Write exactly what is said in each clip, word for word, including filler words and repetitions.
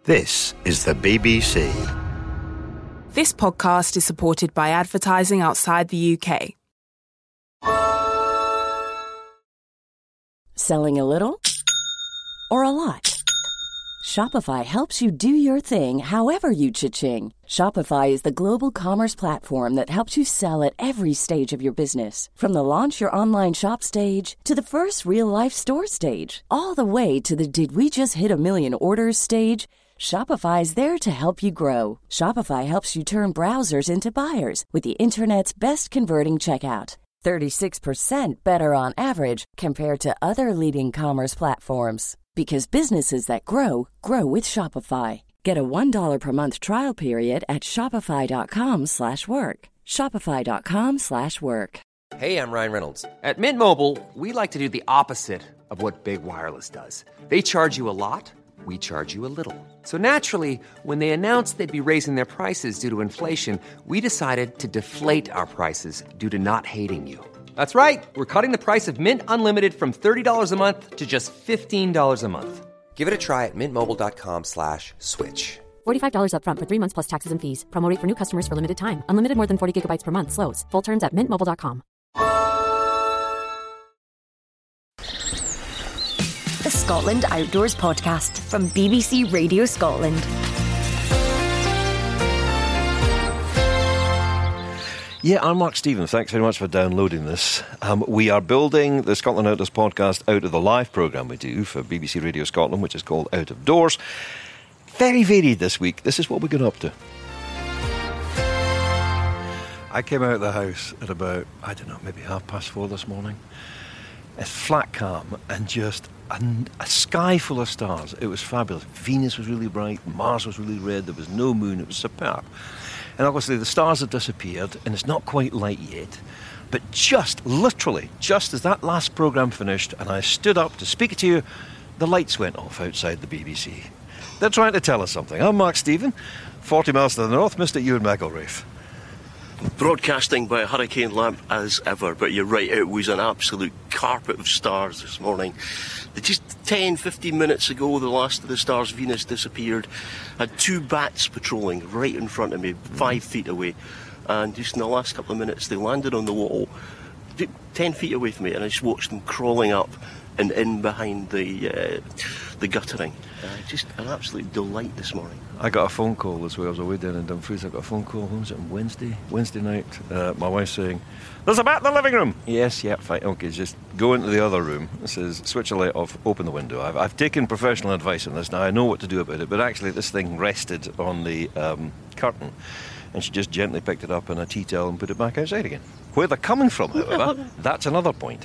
This is the B B C. This podcast is supported by advertising outside the U K. Selling a little or a lot? Shopify helps you do your thing however you cha-ching. Shopify is the global commerce platform that helps you sell at every stage of your business. From the launch your online shop stage to the first real-life store stage, all the way to the did we just hit a million orders stage. Shopify is there to help you grow. Shopify helps you turn browsers into buyers with the internet's best converting checkout. thirty-six percent better on average compared to other leading commerce platforms. Because businesses that grow, grow with Shopify. Get a one dollar per month trial period at shopify.com slash work. Shopify.com slash work. Hey, I'm Ryan Reynolds. At Mint Mobile, we like to do the opposite of what Big Wireless does. They charge you a lot. We charge you a little. So naturally, when they announced they'd be raising their prices due to inflation, we decided to deflate our prices due to not hating you. That's right. We're cutting the price of Mint Unlimited from thirty dollars a month to just fifteen dollars a month. Give it a try at mintmobile.com slash switch. forty-five dollars up front for three months plus taxes and fees. Promo rate for new customers for limited time. Unlimited more than forty gigabytes per month slows. Full terms at mint mobile dot com. The Scotland Outdoors Podcast from B B C Radio Scotland. Yeah, I'm Mark Stevens. Thanks very much for downloading this. Um, we are building the Scotland Outdoors Podcast out of the live programme we do for B B C Radio Scotland, which is called Out of Doors. Very varied this week. This is what we're going up to. I came out of the house at about, I don't know, maybe half past four this morning. It's flat calm and just a, a sky full of stars. It was fabulous. Venus was really bright, Mars was really red, there was no moon, it was superb. And obviously the stars have disappeared and it's not quite light yet. But just, literally, just as that last programme finished and I stood up to speak to you, the lights went off outside the B B C. They're trying to tell us something. I'm Mark Stephen, forty miles to the north, Mister Ewan McElraith. Broadcasting by a hurricane lamp as ever, but you're right, it was an absolute carpet of stars this morning. Just ten, fifteen minutes ago, the last of the stars, Venus, disappeared. I had two bats patrolling right in front of me, five feet away, and just in the last couple of minutes they landed on the wall ten feet away from me, and I just watched them crawling up and in behind the uh, the guttering. Uh, just an absolute delight this morning. I got a phone call as well. I was away down in Dumfries. I got a phone call. When was it? On Wednesday? Wednesday night. Uh, my wife saying, "There's a bat in the living room." Yes, yeah, fine. Okay, just go into the other room. It says, switch the light off, open the window. I've, I've taken professional advice on this now. I know what to do about it. But actually, this thing rested on the um, curtain. And she just gently picked it up in a tea towel and put it back outside again. Where they're coming from, however, that's another point.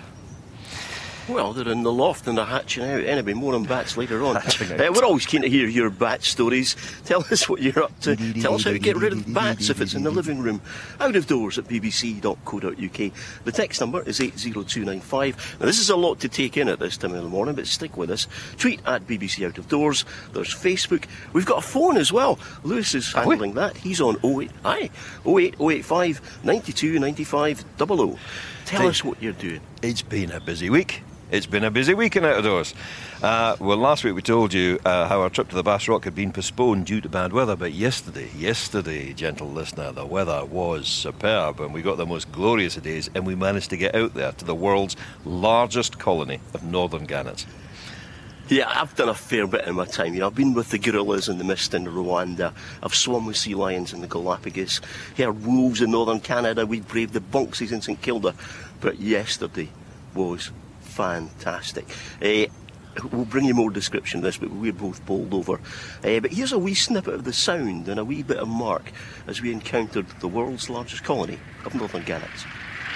Well, they're in the loft and they're hatching out. Anyway, more on bats later on. Uh, we're always keen to hear your bat stories. Tell us what you're up to. Tell us how to get rid of bats if it's in the living room. Out of doors at b b c dot co dot u k. The text number is eight zero two nine five. Now, this is a lot to take in at this time of the morning, but stick with us. Tweet at B B C Out of Doors. There's Facebook. We've got a phone as well. Lewis is handling that. He's on oh eight. Aye, oh eight oh eight five nine two nine five double oh. Tell us what you're doing. It's been a busy week. It's been a busy week in Outdoors. Uh, well, last week we told you uh, how our trip to the Bass Rock had been postponed due to bad weather, but yesterday, yesterday, gentle listener, the weather was superb and we got the most glorious of days and we managed to get out there to the world's largest colony of northern gannets. Yeah, I've done a fair bit in my time. You know, I've been with the gorillas in the mist in Rwanda. I've swum with sea lions in the Galapagos. Heard wolves in northern Canada. We braved the Bunksies in St Kilda. But yesterday was fantastic. Uh, we'll bring you more description of this, but we're both bowled over. Uh, but here's a wee snippet of the sound and a wee bit of Mark as we encountered the world's largest colony of northern gannets.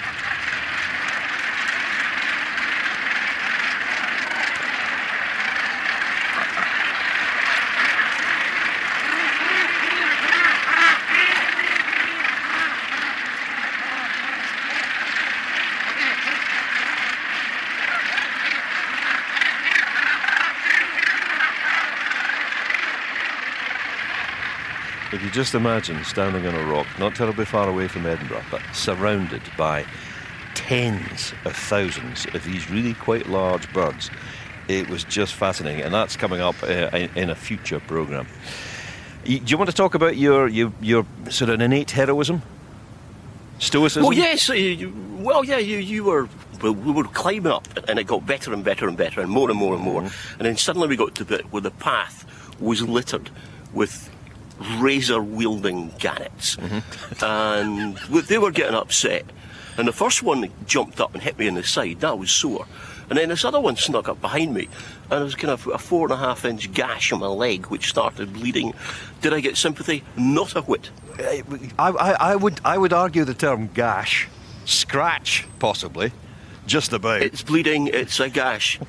If you just imagine standing on a rock, not terribly far away from Edinburgh, but surrounded by tens of thousands of these really quite large birds, It was just fascinating, and that's coming up uh, in, in a future programme. You, do you want to talk about your, your, your sort of innate heroism? Stoicism? Well, yes. Uh, you, well, yeah, you, you were... Well, we were climbing up, and it got better and better and better, and more and more and more. Mm-hmm. And then suddenly we got to the bit where the path was littered with razor-wielding gannets. Mm-hmm. And they were getting upset. And the first one jumped up and hit me in the side. That was sore. And then this other one snuck up behind me, and there was kind of a four and a half inch gash on my leg, which started bleeding. Did I get sympathy? Not a whit. I, I, I would I would argue the term gash, scratch possibly, just about. It's bleeding. It's a gash.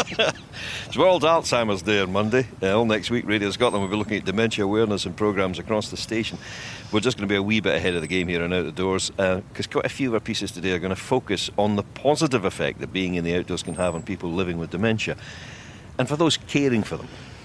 It's World Alzheimer's Day on Monday. Uh, all next week, Radio Scotland will be looking at dementia awareness and programmes across the station. We're just going to be a wee bit ahead of the game here and out of doors, because uh, quite a few of our pieces today are going to focus on the positive effect that being in the outdoors can have on people living with dementia, and for those caring for them.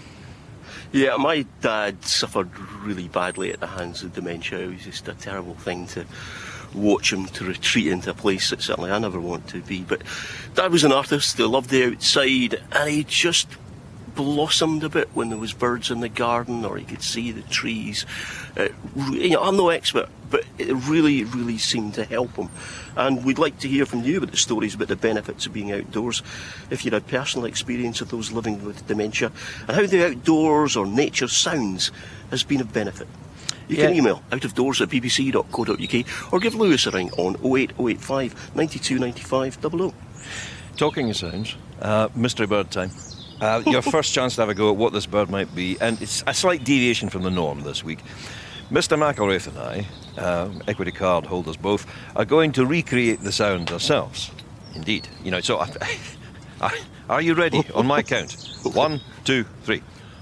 Yeah, my dad suffered really badly at the hands of dementia. It was just a terrible thing to watch him to retreat into a place that certainly I never want to be. But Dad was an artist, he loved the outside, and he just blossomed a bit when there was birds in the garden or he could see the trees. Uh, you know, I'm no expert, but it really, really seemed to help him. And we'd like to hear from you about the stories about the benefits of being outdoors, if you had personal experience of those living with dementia, and how the outdoors or nature sounds has been of benefit. You yeah. can email outofdoors at b b c dot co dot u k or give Lewis a ring on oh eight oh eight five, nine two nine five double oh. Talking of sounds, uh, mystery bird time. Uh, your first chance to have a go at what this bird might be, and it's a slight deviation from the norm this week. Mister McElraith and I, uh, equity card holders both, are going to recreate the sound ourselves. Indeed. You know, so... Uh, are you ready? On my count. One, two, three.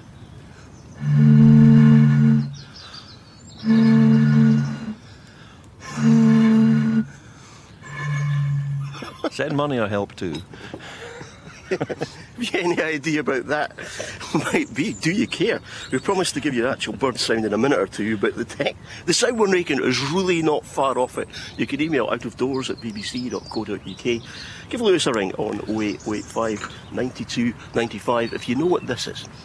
Send money or help too. Have you any idea about that? Might be. Do you care? We promised to give you the actual bird sound in a minute or two, but the tech, the sound we're making is really not far off it. You can email outofdoors at b b c dot co dot u k. Give Lewis a ring on oh eight oh eight five, nine two nine five if you know what this is.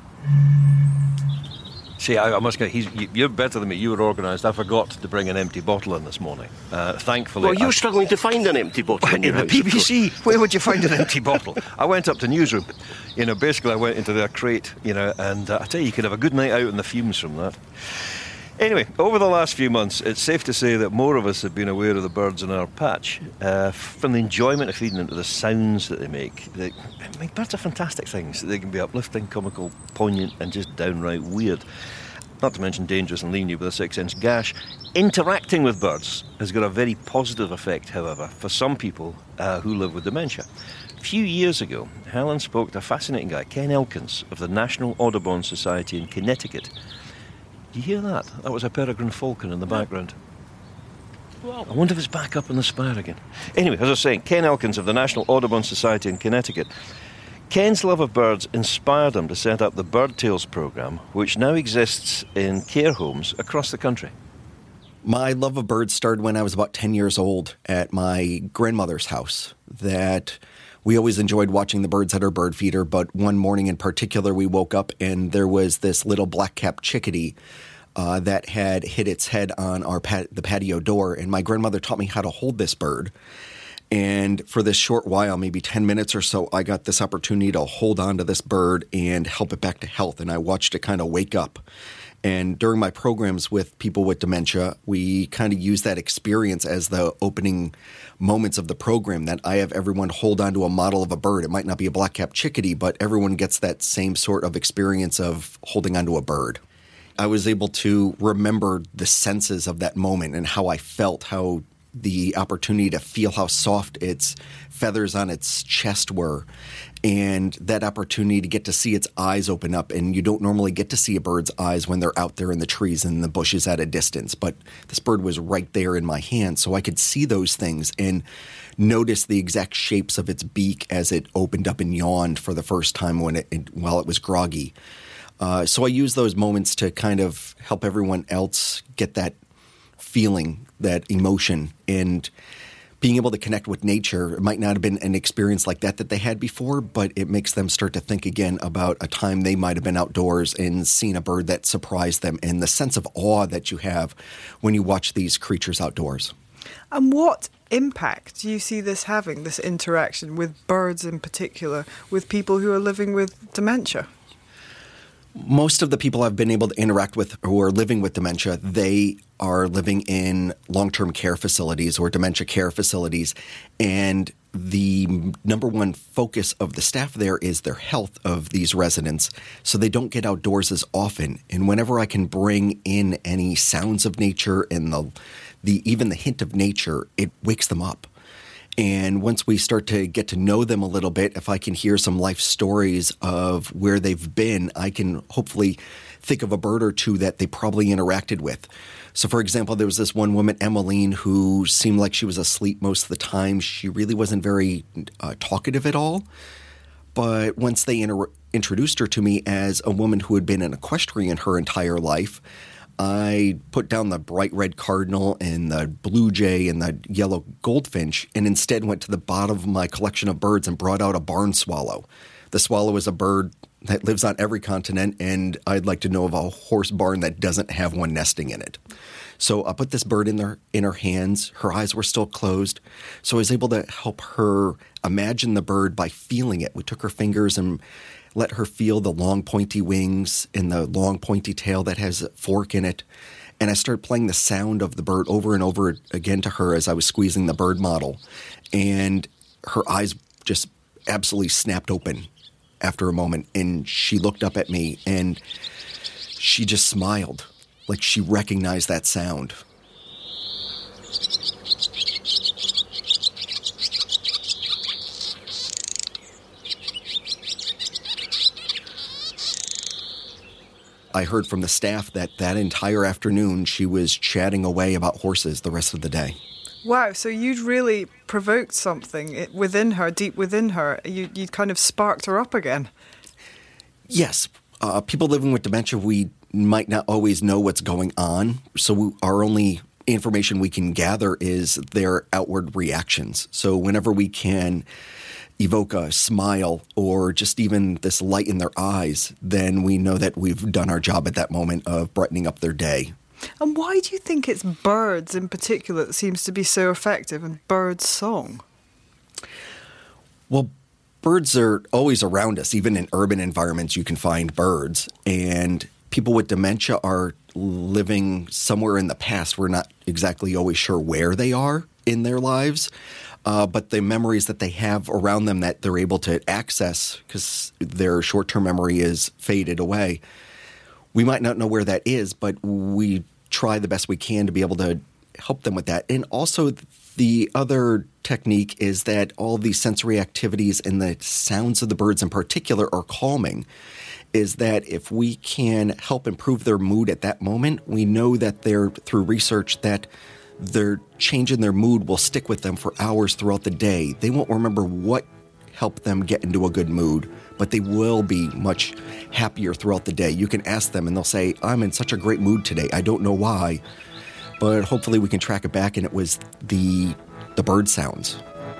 See, I, I must get. He's, you're better than me. You were organised. I forgot to bring an empty bottle in this morning. Uh, thankfully, well, you're I, struggling to find an empty bottle in, in your the house, P B C. Where would you find an empty bottle? I went up to newsroom. You know, basically, I went into their crate. You know, and uh, I tell you, you could have a good night out in the fumes from that. Anyway, over the last few months, it's safe to say that more of us have been aware of the birds in our patch, uh, from the enjoyment of feeding them to the sounds that they make. They, I mean, birds are fantastic things. They can be uplifting, comical, poignant, and just downright weird. Not to mention dangerous and leaving you with a six-inch gash. Interacting with birds has got a very positive effect, however, for some people uh, who live with dementia. A few years ago, Helen spoke to a fascinating guy, Ken Elkins, of the National Audubon Society in Connecticut. Do you hear that? That was a peregrine falcon in the background. Well, I wonder if it's back up in the spire again. Anyway, as I was saying, Ken Elkins of the National Audubon Society in Connecticut. Ken's love of birds inspired him to set up the Bird Tales programme, which now exists in care homes across the country. My love of birds started when I was about ten years old at my grandmother's house. That we always enjoyed watching the birds at our bird feeder, but one morning in particular we woke up and there was this little black-capped chickadee uh, that had hit its head on our pat- the patio door, and my grandmother taught me how to hold this bird. And for this short while, maybe ten minutes or so, I got this opportunity to hold on to this bird and help it back to health. And I watched it kind of wake up. And during my programs with people with dementia, we kind of use that experience as the opening moments of the program, that I have everyone hold on to a model of a bird. It might not be a black-capped chickadee, but everyone gets that same sort of experience of holding onto a bird. I was able to remember the senses of that moment and how I felt, how the opportunity to feel how soft its feathers on its chest were, and that opportunity to get to see its eyes open up. And you don't normally get to see a bird's eyes when they're out there in the trees and the bushes at a distance, but this bird was right there in my hand, so I could see those things and notice the exact shapes of its beak as it opened up and yawned for the first time when it, it while it was groggy. Uh, so I use those moments to kind of help everyone else get that feeling, that emotion. And being able to connect with nature. It might not have been an experience like that that they had before, but it makes them start to think again about a time they might have been outdoors and seen a bird that surprised them, and the sense of awe that you have when you watch these creatures outdoors. And what impact do you see this having, this interaction with birds in particular, with people who are living with dementia? Most of the people I've been able to interact with who are living with dementia, they are living in long-term care facilities or dementia care facilities. And the number one focus of the staff there is their health of these residents. So they don't get outdoors as often. And whenever I can bring in any sounds of nature and the, the even the hint of nature, it wakes them up. And once we start to get to know them a little bit, if I can hear some life stories of where they've been, I can hopefully think of a bird or two that they probably interacted with. So, for example, there was this one woman, Emmeline, who seemed like she was asleep most of the time. She really wasn't very uh, talkative at all. But once they inter- introduced her to me as a woman who had been an equestrian her entire life, I put down the bright red cardinal and the blue jay and the yellow goldfinch, and instead went to the bottom of my collection of birds and brought out a barn swallow. The swallow is a bird that lives on every continent, and I'd like to know of a horse barn that doesn't have one nesting in it. So I put this bird in, their, in her hands. Her eyes were still closed, so I was able to help her imagine the bird by feeling it. We took her fingers and let her feel the long pointy wings and the long pointy tail that has a fork in it. And I started playing the sound of the bird over and over again to her as I was squeezing the bird model. And her eyes just absolutely snapped open after a moment. And she looked up at me and she just smiled, like she recognized that sound. I heard from the staff that that entire afternoon she was chatting away about horses the rest of the day. Wow, so you'd really provoked something within her, deep within her. You, you'd kind of sparked her up again. Yes. Uh, people living with dementia, we might not always know what's going on. So we, our only information we can gather is their outward reactions. So whenever we can evoke a smile or just even this light in their eyes, then we know that we've done our job at that moment of brightening up their day. And why do you think it's birds in particular that seems to be so effective, and bird song? Well, birds are always around us. Even in urban environments, you can find birds. And people with dementia are living somewhere in the past. We're not exactly always sure where they are in their lives. Uh, but the memories that they have around them that they're able to access because their short-term memory is faded away, we might not know where that is, but we try the best we can to be able to help them with that. And also the other technique is that all these sensory activities and the sounds of the birds in particular are calming, is that if we can help improve their mood at that moment, we know that they're, through research, that their change in their mood will stick with them for hours throughout the day. They won't remember what helped them get into a good mood, but they will be much happier throughout the day. You can ask them and they'll say, I'm in such a great mood today. I don't know why, but hopefully we can track it back, and it was the the bird sounds.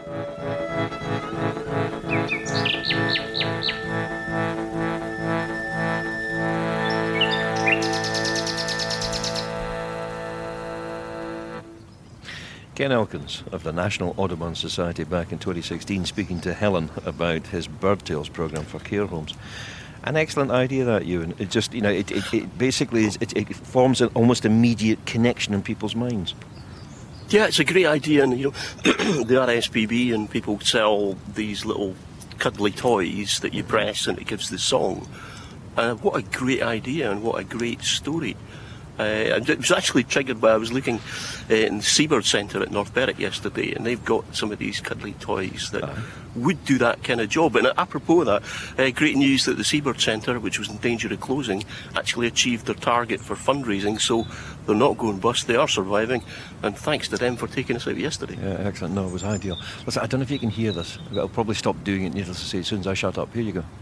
Ken Elkins of the National Audubon Society back in twenty sixteen speaking to Helen about his Bird Tales program for care homes. An excellent idea, that, Ewan. It just, you know, it, it, it basically is, it, it forms an almost immediate connection in people's minds. Yeah, it's a great idea, and you know, the R S P B and people sell these little cuddly toys that you press and it gives the song. Uh, what a great idea, and what a great story. Uh, it was actually triggered by, I was looking uh, in the Seabird Centre at North Berwick yesterday, and they've got some of these cuddly toys that uh-huh. would do that kind of job. And apropos of that, uh, great news that the Seabird Centre, which was in danger of closing, actually achieved their target for fundraising, so they're not going bust, they are surviving, and thanks to them for taking us out yesterday. Yeah, excellent. No, it was ideal. Listen, I don't know if you can hear this. I'll probably stop doing it, needless to say, as soon as I shut up. Here you go.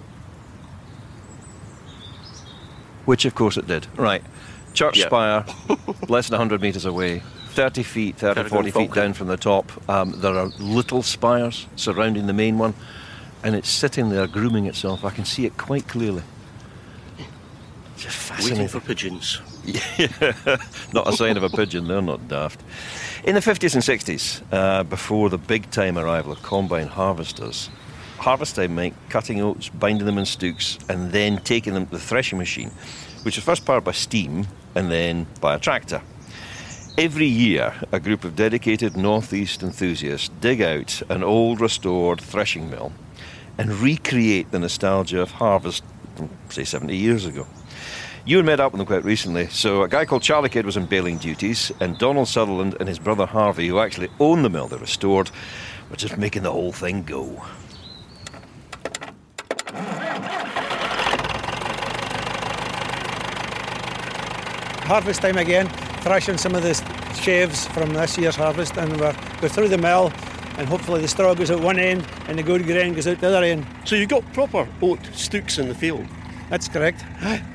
Which, of course, it did. Right. Church yeah. spire, less than one hundred metres away, thirty feet, thirty, forty feet down from the top. Um, there are little spires surrounding the main one, and it's sitting there grooming itself. I can see it quite clearly. Just fascinating. Waiting for pigeons. Yeah, not a sign of a pigeon, they're not daft. In the fifties and sixties, uh, before the big-time arrival of combine harvesters, harvest time meant cutting oats, binding them in stooks, and then taking them to the threshing machine, which was first powered by steam and then by a tractor. Every year, a group of dedicated Northeast enthusiasts dig out an old restored threshing mill and recreate the nostalgia of harvest from, say, seventy years ago. You had met up with them quite recently. So a guy called Charlie Kidd was on baling duties, and Donald Sutherland and his brother Harvey, who actually own the mill they restored, were just making the whole thing go. Harvest time again, thrashing some of the sheaves from this year's harvest, and we're, we're through the mill, and hopefully the straw goes out one end and the good grain goes out the other end. So you've got proper oat stooks in the field? That's correct.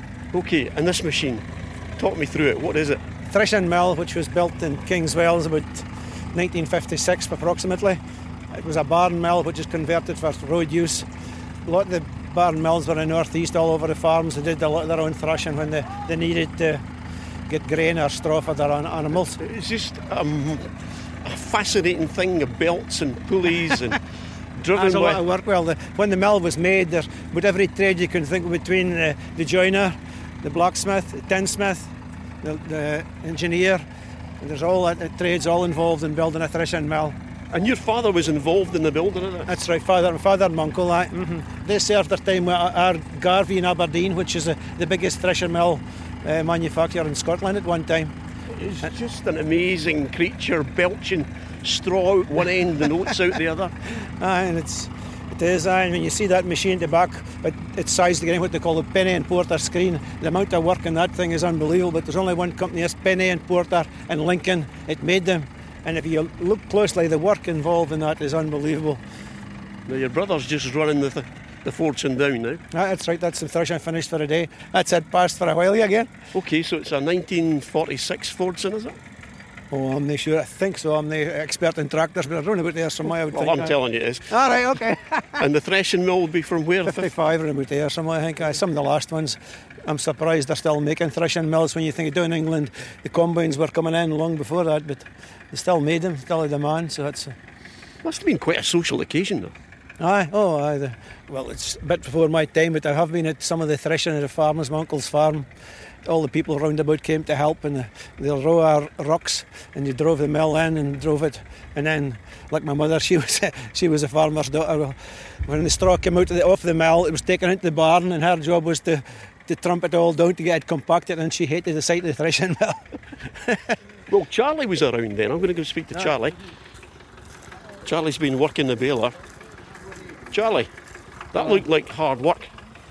OK, and this machine, talk me through it. What is it? Threshing mill, which was built in Kingswells about nineteen fifty-six approximately. It was a barn mill which is converted for road use. A lot of the barn mills were in the northeast, all over the farms. They did a lot of their own thrashing when they, they needed to get grain or straw for their animals. It's just um, a fascinating thing of belts and pulleys and driven There's a by... lot of work. Well, the, when the mill was made, there with every trade you can think of, between uh, the joiner, the blacksmith, the tinsmith, the, the engineer. There's all that the trades all involved in building a threshing mill. And your father was involved in the building of it? That's right, father, father and uncle. That. Mm-hmm. They served their time with our Garvey in Aberdeen, which is a, the biggest threshing mill uh, manufacturer in Scotland at one time. It's uh, just an amazing creature, belching straw out one end and oats out the other. Aye, and it's it is. Aye, and when you see that machine at the back, it, it's sized again what they call a Penny and Porter screen. The amount of work in that thing is unbelievable. But there's only one company, it's Penny and Porter in Lincoln. It made them. And if you look closely, the work involved in that is unbelievable. Now your brother's just running the th- the fortune down now. Ah, that's right, that's the threshing finished for a day. That's it, passed for a while again. OK, so it's a nineteen forty-six Fordson, is it? Oh, I'm not sure. I think so. I'm the expert in tractors, but I don't know about there somewhere. I would well, think I'm that. telling you it is. All right, OK. And the threshing mill will be from where? fifty-five or about there somewhere, I think. Aye, some of the last ones. I'm surprised they're still making threshing mills when you think of down in England. The combines were coming in long before that, but they still made them, still a demand, so that's... Uh... Must have been quite a social occasion, though. Aye, oh, aye. The, well, it's a bit before my time, but I have been at some of the threshing at the farmers, my uncle's farm. All the people round about came to help, and they'll row our rocks, and you drove the mill in and drove it. And then, like my mother, she was she was a farmer's daughter. When the straw came out of the, off the mill, it was taken into the barn, and her job was to, to trump it all down to get it compacted, and she hated the sight of the threshing mill. Well, Charlie was around then. I'm going to go speak to Charlie. Charlie's been working the baler. Charlie, that looked like hard work.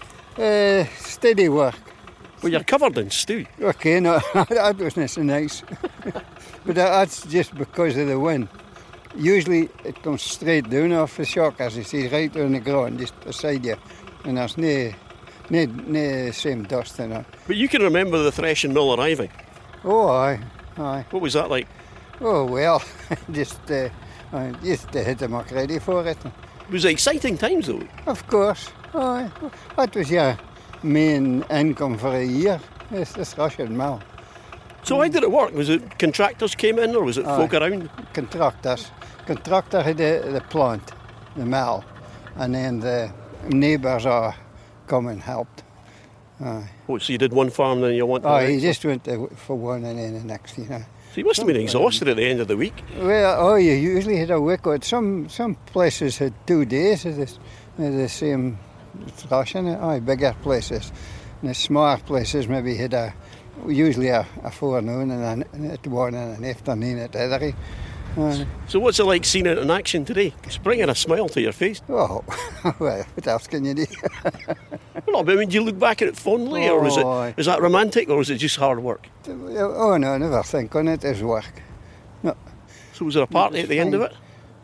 Uh, steady work. Well, you're covered in stew. OK, no, that wasn't so nice. But that's just because of the wind. Usually it comes straight down off the shock, as you see, right on the ground, just beside you. And there's no, no, no same dust in it. But you can remember the threshing mill arriving. Oh, aye, aye. What was that like? Oh, well, just, uh, just to hit them up ready for it. It was exciting times, though. Of course, aye. That was your main income for a year, it's the threshing mill. So how did it work? Was it contractors came in, or was it aye. folk around? Contractors. Contractor had the, the plant, the mill, and then the neighbours are come and helped. Aye. Oh, so you did one farm, then you went to Oh, the you next just went to, for one and then the next, you know. So you must have been exhausted at the end of the week. Well, oh, you usually had a week. Some some places had two days of this, of the same thrashing. Aye, bigger places. And the smaller places maybe had a usually a, a forenoon and a, at one and an afternoon at the other. Uh, so what's it like seeing it in action today? It's bringing a smile to your face. Oh, well, what else can you do? Well, but I mean, do you look back at it fondly, oh, or is it is that romantic, or is it just hard work? Oh no, I never think on it as work. No. So was there a party at the end of it?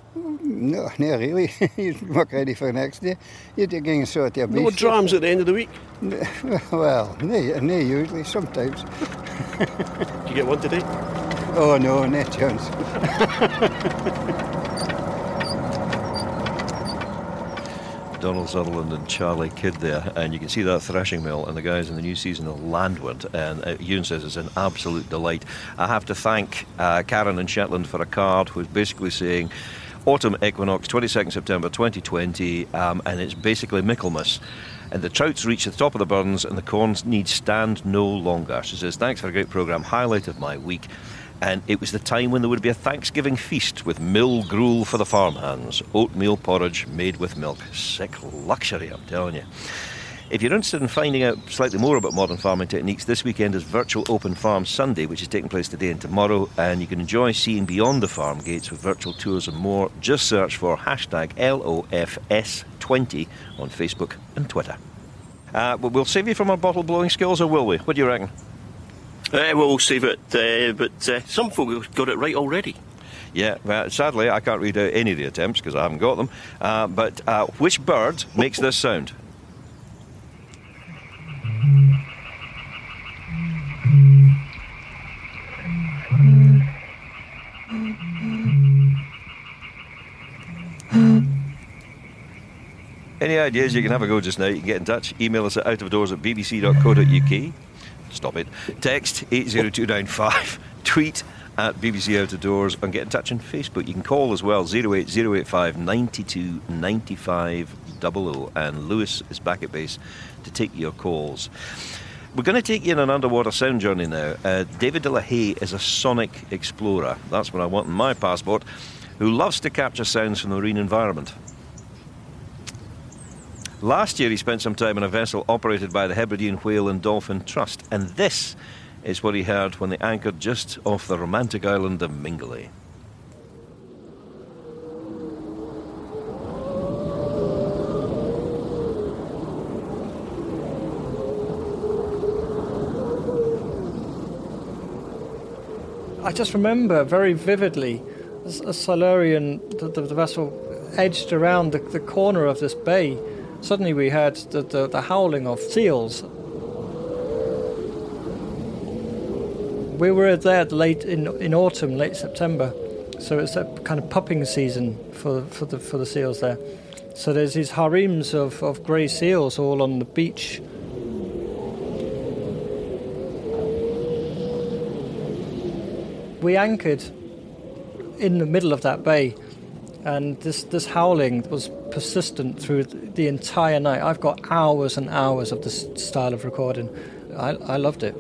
No, not really. You work ready for the next day. You're getting sort of No drams at the end of the week? Well, no, no usually, sometimes. Did you get one today? Oh no, no chance. Donald Sutherland and Charlie Kidd there, and you can see that thrashing mill and the guys in the new season of Landward, and uh, Ewan says it's an absolute delight. I have to thank uh, Karen in Shetland for a card who's basically saying autumn equinox, twenty-second September twenty twenty, um, and it's basically Michaelmas. And the trouts reach the top of the burns and the corns need stand no longer. She says, thanks for a great programme, highlight of my week. And it was the time when there would be a Thanksgiving feast with mill gruel for the farmhands, oatmeal porridge made with milk. Sick luxury, I'm telling you. If you're interested in finding out slightly more about modern farming techniques, this weekend is Virtual Open Farm Sunday, which is taking place today and tomorrow, and you can enjoy seeing beyond the farm gates with virtual tours and more. Just search for hashtag L O F S twenty on Facebook and Twitter. Uh, we'll save you from our bottle blowing skills, or will we? What do you reckon? Uh, well, we'll save it, uh, but uh, some folk have got it right already. Yeah, well, sadly, I can't read out any of the attempts because I haven't got them. Uh, but uh, which bird makes this sound? Any ideas? You can have a go just now. You can get in touch. Email us at outofdoors at b b c dot co dot u k. Stop it. Text eight zero two nine five. Tweet at B B C Out of Doors, and get in touch on Facebook. You can call as well, zero eight zero eight five nine two nine five zero zero, and Lewis is back at base to take your calls. We're going to take you on an underwater sound journey now. Uh, David de la Haye is a sonic explorer. That's what I want in my passport, who loves to capture sounds from the marine environment. Last year he spent some time on a vessel operated by the Hebridean Whale and Dolphin Trust, and this is what he heard when they anchored just off the romantic island of Mingulay. I just remember very vividly as a Silurian, the, the, the vessel edged around the, the corner of this bay. Suddenly we heard the, the, the howling of seals. We were there late in in autumn, late September, so it's a kind of pupping season for for the for the seals there. So there's these harems of, of grey seals all on the beach. We anchored in the middle of that bay, and this, this howling was persistent through the entire night. I've got hours and hours of this style of recording. I, I loved it.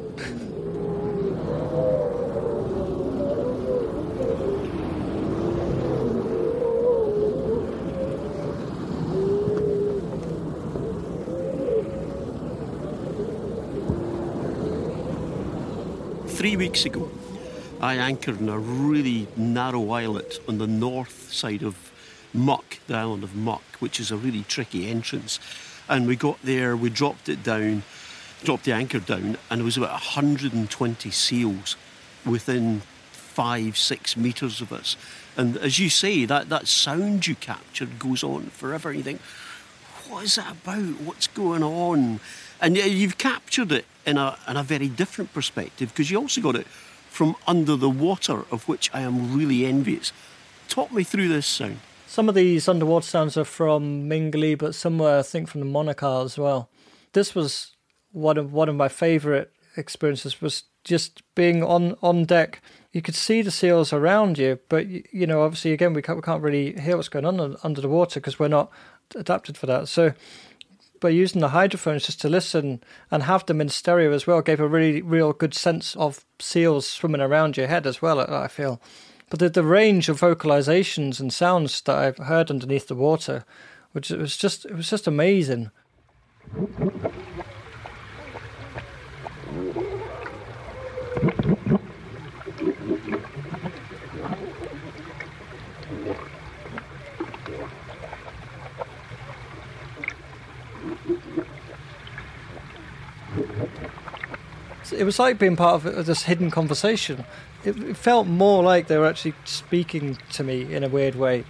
Three weeks ago, I anchored in a really narrow islet on the north side of Muck, the island of Muck, which is a really tricky entrance. And we got there, we dropped it down, dropped the anchor down, and there was about one hundred twenty seals within five, six metres of us. And as you say, that, that sound you captured goes on forever. And you think, what is that about? What's going on? And you've captured it in a, in a very different perspective, because you also got it from under the water, of which I am really envious. Talk me through this sound. Some of these underwater sounds are from Mingulay, but some were, I think, from the Monaco as well. This was one of one of my favourite experiences, was just being on, on deck. You could see the seals around you, but, you know, obviously, again, we can't, we can't really hear what's going on under the water because we're not adapted for that. So by using the hydrophones just to listen and have them in stereo as well gave a really, real good sense of seals swimming around your head as well, I feel. But the, the range of vocalizations and sounds that I've heard underneath the water, which it was just it was just amazing. It was like being part of this hidden conversation. It, it felt more like they were actually speaking to me in a weird way.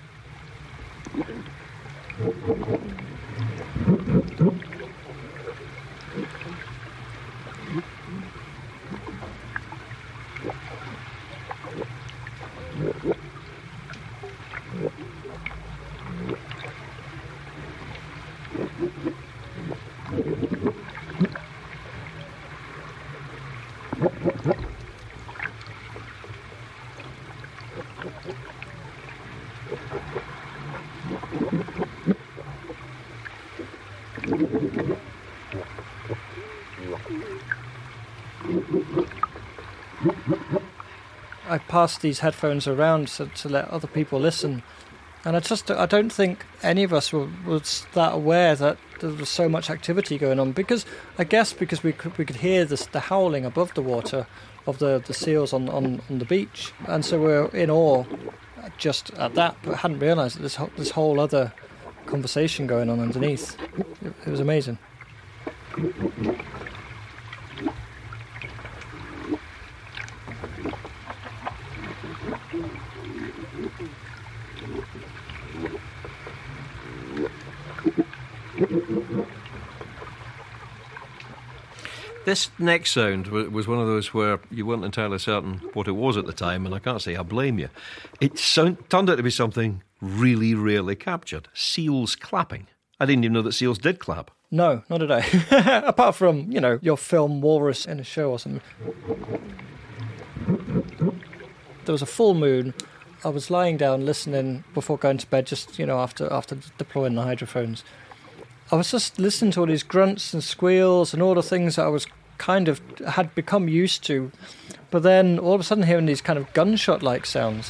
I passed these headphones around to, to let other people listen, and I just I don't think any of us were, was that aware that there was so much activity going on, because I guess because we could we could hear this, the howling above the water of the, the seals on, on, on the beach, and so we're in awe just at that, but hadn't realised that there's this, this whole other conversation going on underneath. It, it was amazing. This next sound was one of those where you weren't entirely certain what it was at the time, and I can't say I blame you. It sound, turned out to be something really rarely captured. Seals clapping. I didn't even know that seals did clap. No, not today. Apart from, you know, your film Walrus in a show or something. There was a full moon. I was lying down listening before going to bed, just, you know, after after deploying the hydrophones. I was just listening to all these grunts and squeals and all the things that I was kind of had become used to, but then all of a sudden hearing these kind of gunshot-like sounds.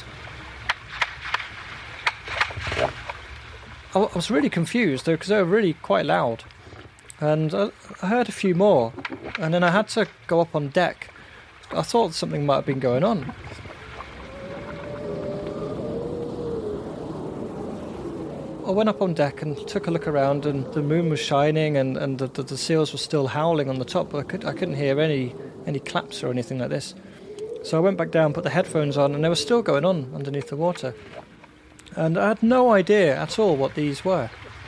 I, I was really confused, though, because they were really quite loud. And I, I heard a few more, and then I had to go up on deck. I thought something might have been going on. I went up on deck and took a look around, and the moon was shining, and, and the, the, the seals were still howling on the top, but I, could, I couldn't hear any, any claps or anything like this. So I went back down, put the headphones on, and they were still going on underneath the water. And I had no idea at all what these were.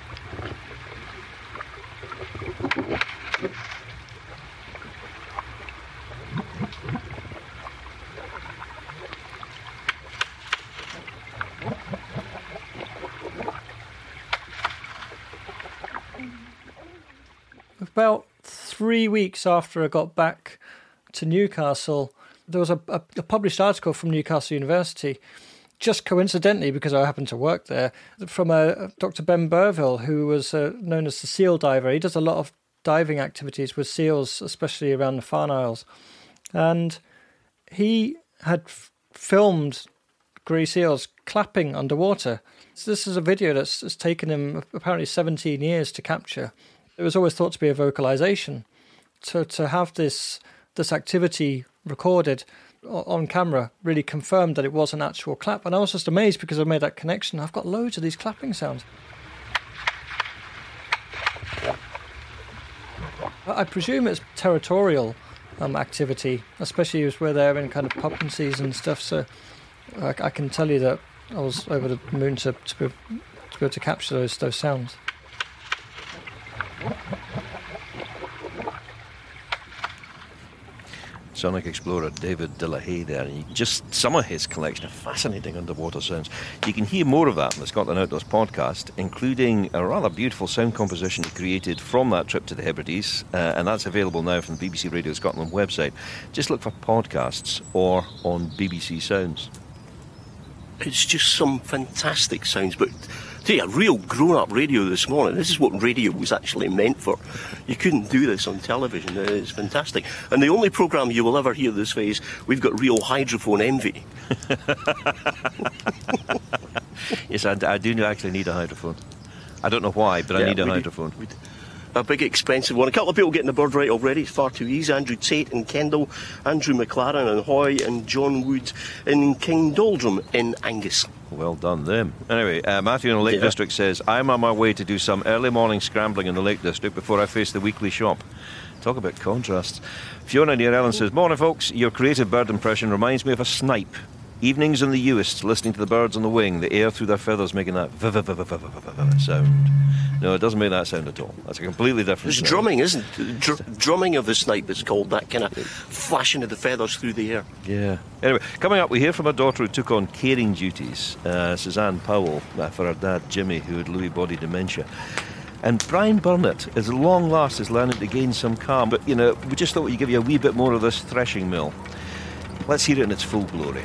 About three weeks after I got back to Newcastle, there was a, a, a published article from Newcastle University, just coincidentally because I happened to work there, from a, Doctor Ben Burville, who was uh, known as the seal diver. He does a lot of diving activities with seals, especially around the Farne Isles. And he had f- filmed grey seals clapping underwater. So this is a video that's, that's taken him apparently seventeen years to capture. It was always thought to be a vocalization. So to have this this activity recorded on camera really confirmed that it was an actual clap. And I was just amazed because I made that connection. I've got loads of these clapping sounds. I presume it's territorial um, activity, especially as we're there in kind of pupping season and stuff. So I, I can tell you that I was over the moon to, to, be, to be able to capture those those sounds. Sonic Explorer David Delahaye there, and just some of his collection of fascinating underwater sounds. You can hear more of that in the Scotland Outdoors podcast, including a rather beautiful sound composition he created from that trip to the Hebrides, uh, and that's available now from the B B C Radio Scotland website. Just look for podcasts or on B B C Sounds. It's just some fantastic sounds, but tell you, a real grown-up radio this morning. This is what radio was actually meant for. You couldn't do this on television. It's fantastic. And the only programme you will ever hear this way is we've got real hydrophone envy. Yes, I, I do actually need a hydrophone. I don't know why, but yeah, I need a hydrophone. Do, a big expensive one. A couple of people getting the bird right already. It's far too easy. Andrew Tate in Kendal, Andrew McLaren in Hoy, and John Wood in King Doldrum in Angus. Well done them. Anyway, uh, Matthew in the Lake yeah. District says, I'm on my way to do some early morning scrambling in the Lake District before I face the weekly shop. Talk about contrasts. Fiona near Ellen says, morning folks, your creative bird impression reminds me of a snipe. Evenings in the Uist, listening to the birds on the wing, the air through their feathers making that sound. No, it doesn't make that sound at all. That's a completely different It's sound. drumming, isn't it? Dr- drumming of the snipe, it's called, that kind of flashing of the feathers through the air. Yeah. Anyway, coming up, we hear from a daughter who took on caring duties, uh, Suzanne Powell, uh, for her dad, Jimmy, who had Lewy body dementia. And Brian Burnett, at long last, is learning to gain some calm. But, you know, we just thought we'd give you a wee bit more of this threshing mill. Let's hear it in its full glory.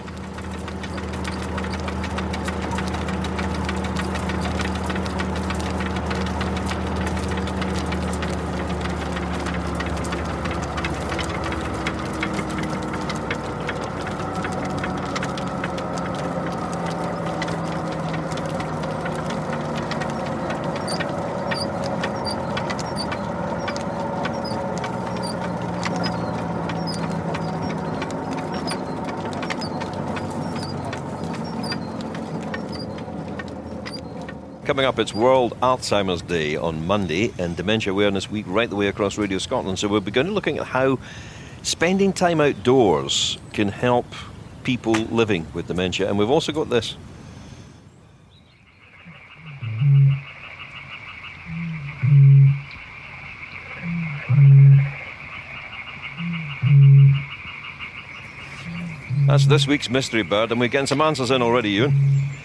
Coming up, it's World Alzheimer's Day on Monday and Dementia Awareness Week right the way across Radio Scotland. So we'll be going to looking at how spending time outdoors can help people living with dementia. And we've also got this. That's this week's Mystery Bird, and we're getting some answers in already, Ewan.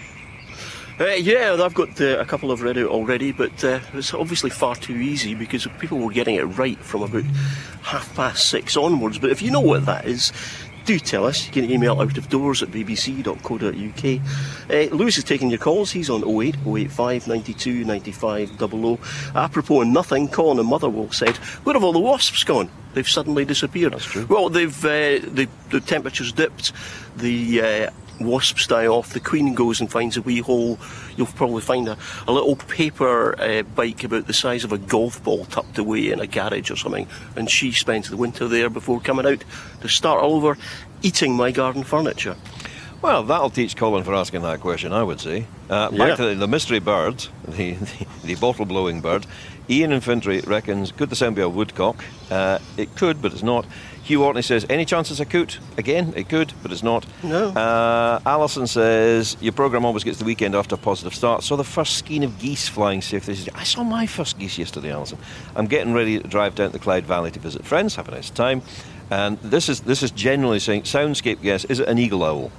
Uh, yeah, I've got uh, a couple I've read out already, but uh, it's obviously far too easy because people were getting it right from about half past six onwards. But if you know what that is, do tell us. You can email outofdoors at b b c dot co dot u k. Uh, Lewis is taking your calls. He's on oh eight oh eight five ninety-two ninety-five double oh. Apropos of nothing, Colin and Motherwell said, where have all the wasps gone? They've suddenly disappeared. That's true. Well, they've uh, the, the temperature's dipped. The uh, wasps die off. The queen goes and finds a wee hole. You'll probably find a, a little paper uh, bike about the size of a golf ball tucked away in a garage or something, and she spends the winter there before coming out to start all over eating my garden furniture. Well, that'll teach Colin for asking that question, I would say. Uh, Yeah. Back to the, the mystery bird, the, the, the bottle-blowing bird. Ian in Fintry reckons, could the sound be a woodcock? Uh, it could, but it's not. Hugh Ortney says, any chance it's a coot? Again, it could, but it's not. No. Uh, Alison says, your programme always gets the weekend after a positive start. Saw the first skein of geese flying safely. I saw my first geese yesterday, Alison. I'm getting ready to drive down to the Clyde Valley to visit friends. Have a nice time. And this is this is generally saying, soundscape guess, is it an eagle owl?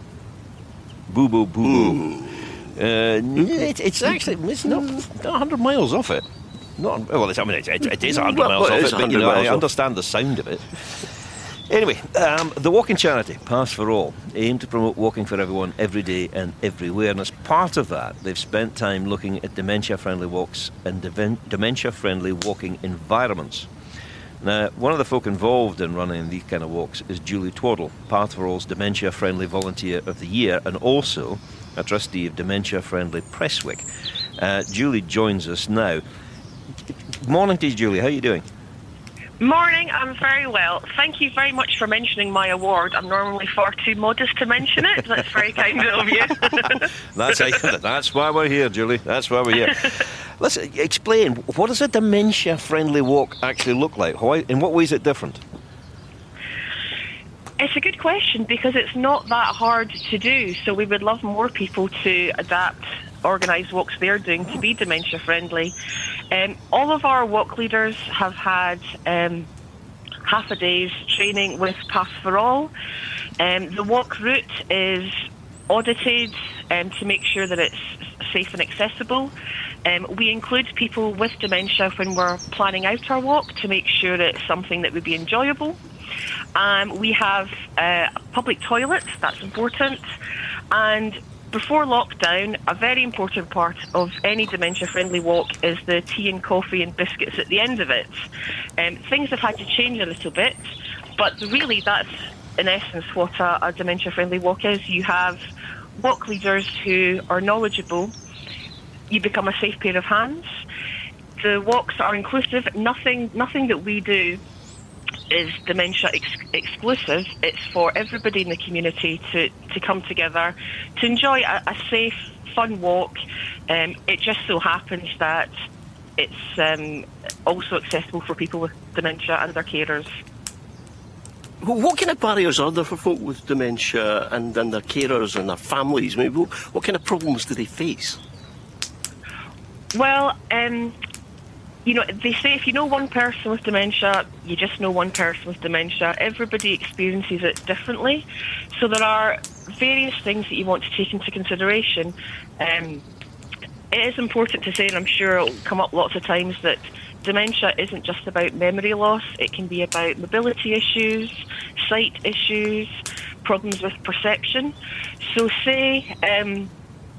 Boo, boo, boo, boo. Uh, it, it's actually, it's not, not one hundred miles off it. Not, well, it's, I mean, it, it, it is one hundred Well, miles well, it off is it, but you know, one hundred I miles off. understand the sound of it. Anyway, um, the Walking Charity, Pass for All, aim to promote walking for everyone every day and everywhere. And as part of that, they've spent time looking at dementia-friendly walks and deven- dementia-friendly walking environments. Now, one of the folk involved in running these kind of walks is Julie Twaddle, Path for All's Dementia-Friendly Volunteer of the Year, and also a trustee of Dementia-Friendly Prestwick. Uh, Julie joins us now. Morning to you, Julie. How are you doing? Morning, I'm very well. Thank you very much for mentioning my award. I'm normally far too modest to mention it. That's very kind of you. That's that's why we're here, Julie. That's why we're here. Let's explain, what does a dementia-friendly walk actually look like? Why, in what way is it different? It's a good question because it's not that hard to do. So we would love more people to adapt organised walks they're doing to be dementia friendly. Um, all of our walk leaders have had um, half a day's training with Path for All. Um, the walk route is audited um, to make sure that it's safe and accessible. Um, we include people with dementia when we're planning out our walk to make sure that it's something that would be enjoyable. Um, we have uh, public toilets, that's important, and before lockdown, a very important part of any dementia-friendly walk is the tea and coffee and biscuits at the end of it. Um, things have had to change a little bit, but really that's in essence what a, a dementia-friendly walk is. You have walk leaders who are knowledgeable. You become a safe pair of hands. The walks are inclusive. Nothing, nothing that we do is dementia ex- exclusive. It's for everybody in the community to, to come together to enjoy a, a safe, fun walk. Um, it just so happens that it's um, also accessible for people with dementia and their carers. What kind of barriers are there for folk with dementia and, and their carers and their families? I mean, what, what kind of problems do they face? Well, um, you know, they say if you know one person with dementia, you just know one person with dementia. Everybody experiences it differently. So there are various things that you want to take into consideration. Um, it is important to say, and I'm sure it'll come up lots of times, that dementia isn't just about memory loss. It can be about mobility issues, sight issues, problems with perception. So say... Um,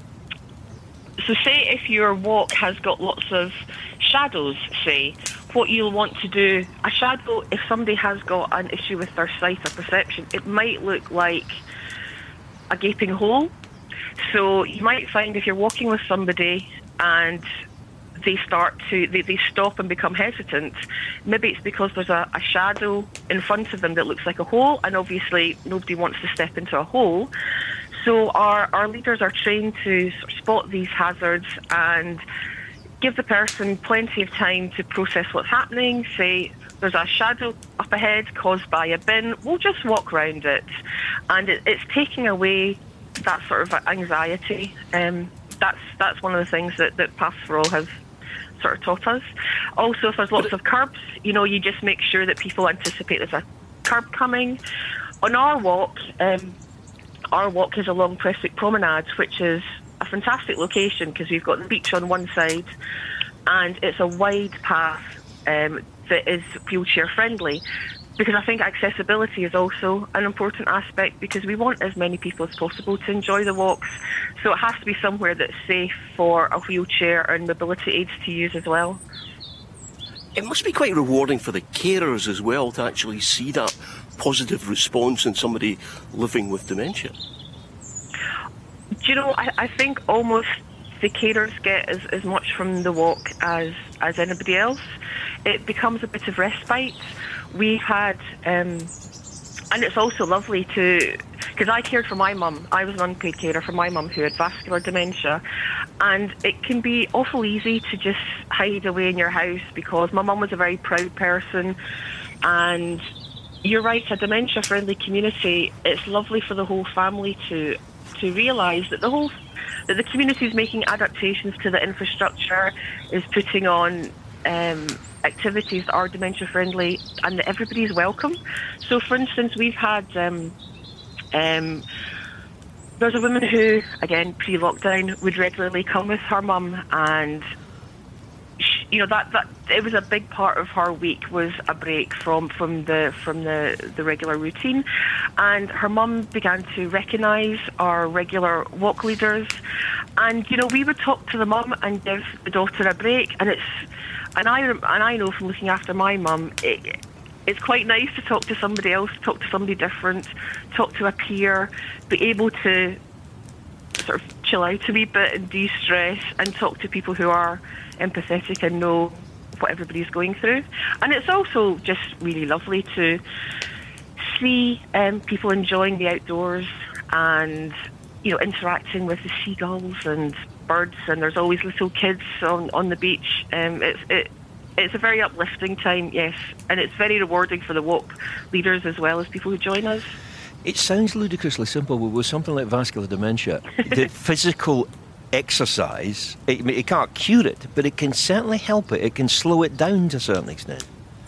So say if your walk has got lots of shadows, say, what you'll want to do, a shadow, if somebody has got an issue with their sight or perception, it might look like a gaping hole. So you might find if you're walking with somebody and they start to, they, they stop and become hesitant, maybe it's because there's a, a shadow in front of them that looks like a hole, and obviously nobody wants to step into a hole. So our, our leaders are trained to sort of spot these hazards and give the person plenty of time to process what's happening. Say, there's a shadow up ahead caused by a bin, we'll just walk around it. And it, it's taking away that sort of anxiety. Um, that's that's one of the things that, that Paths for All has sort of taught us. Also, if there's lots of curbs, you know, you just make sure that people anticipate there's a curb coming. On our walk, um, our walk is along Prestwick Promenade, which is a fantastic location because we've got the beach on one side and it's a wide path um, that is wheelchair friendly, because I think accessibility is also an important aspect, because we want as many people as possible to enjoy the walks. So it has to be somewhere that's safe for a wheelchair and mobility aids to use as well. It must be quite rewarding for the carers as well to actually see that positive response in somebody living with dementia. Do you know, I, I think almost the carers get as, as much from the walk as, as anybody else. It becomes a bit of respite. We've had, um, and it's also lovely to, because I cared for my mum. I was an unpaid carer for my mum who had vascular dementia, and it can be awful easy to just hide away in your house because my mum was a very proud person. And you're right, a dementia-friendly community, it's lovely for the whole family to to realise that the whole that the community is making adaptations to the infrastructure, is putting on um, activities that are dementia-friendly, and that everybody's welcome. So, for instance, we've had um, um, there's a woman who, again, pre-lockdown, would regularly come with her mum, and she, you know that, that it was a big part of her week was a break from, from the from the, the regular routine. And her mum began to recognise our regular walk leaders, and you know we would talk to the mum and give the daughter a break. And it's and I and I know from looking after my mum, it, it's quite nice to talk to somebody else, talk to somebody different, talk to a peer, be able to sort of chill out a wee bit and de-stress, and talk to people who are empathetic and know what everybody's going through. And it's also just really lovely to see um, people enjoying the outdoors and, you know, interacting with the seagulls and birds, and there's always little kids on, on the beach. Um, it's it, it's a very uplifting time, yes, and it's very rewarding for the walk leaders as well as people who join us. It sounds ludicrously simple, but with something like vascular dementia, the physical exercise, it, it can't cure it, but it can certainly help it. It can slow it down to a certain extent.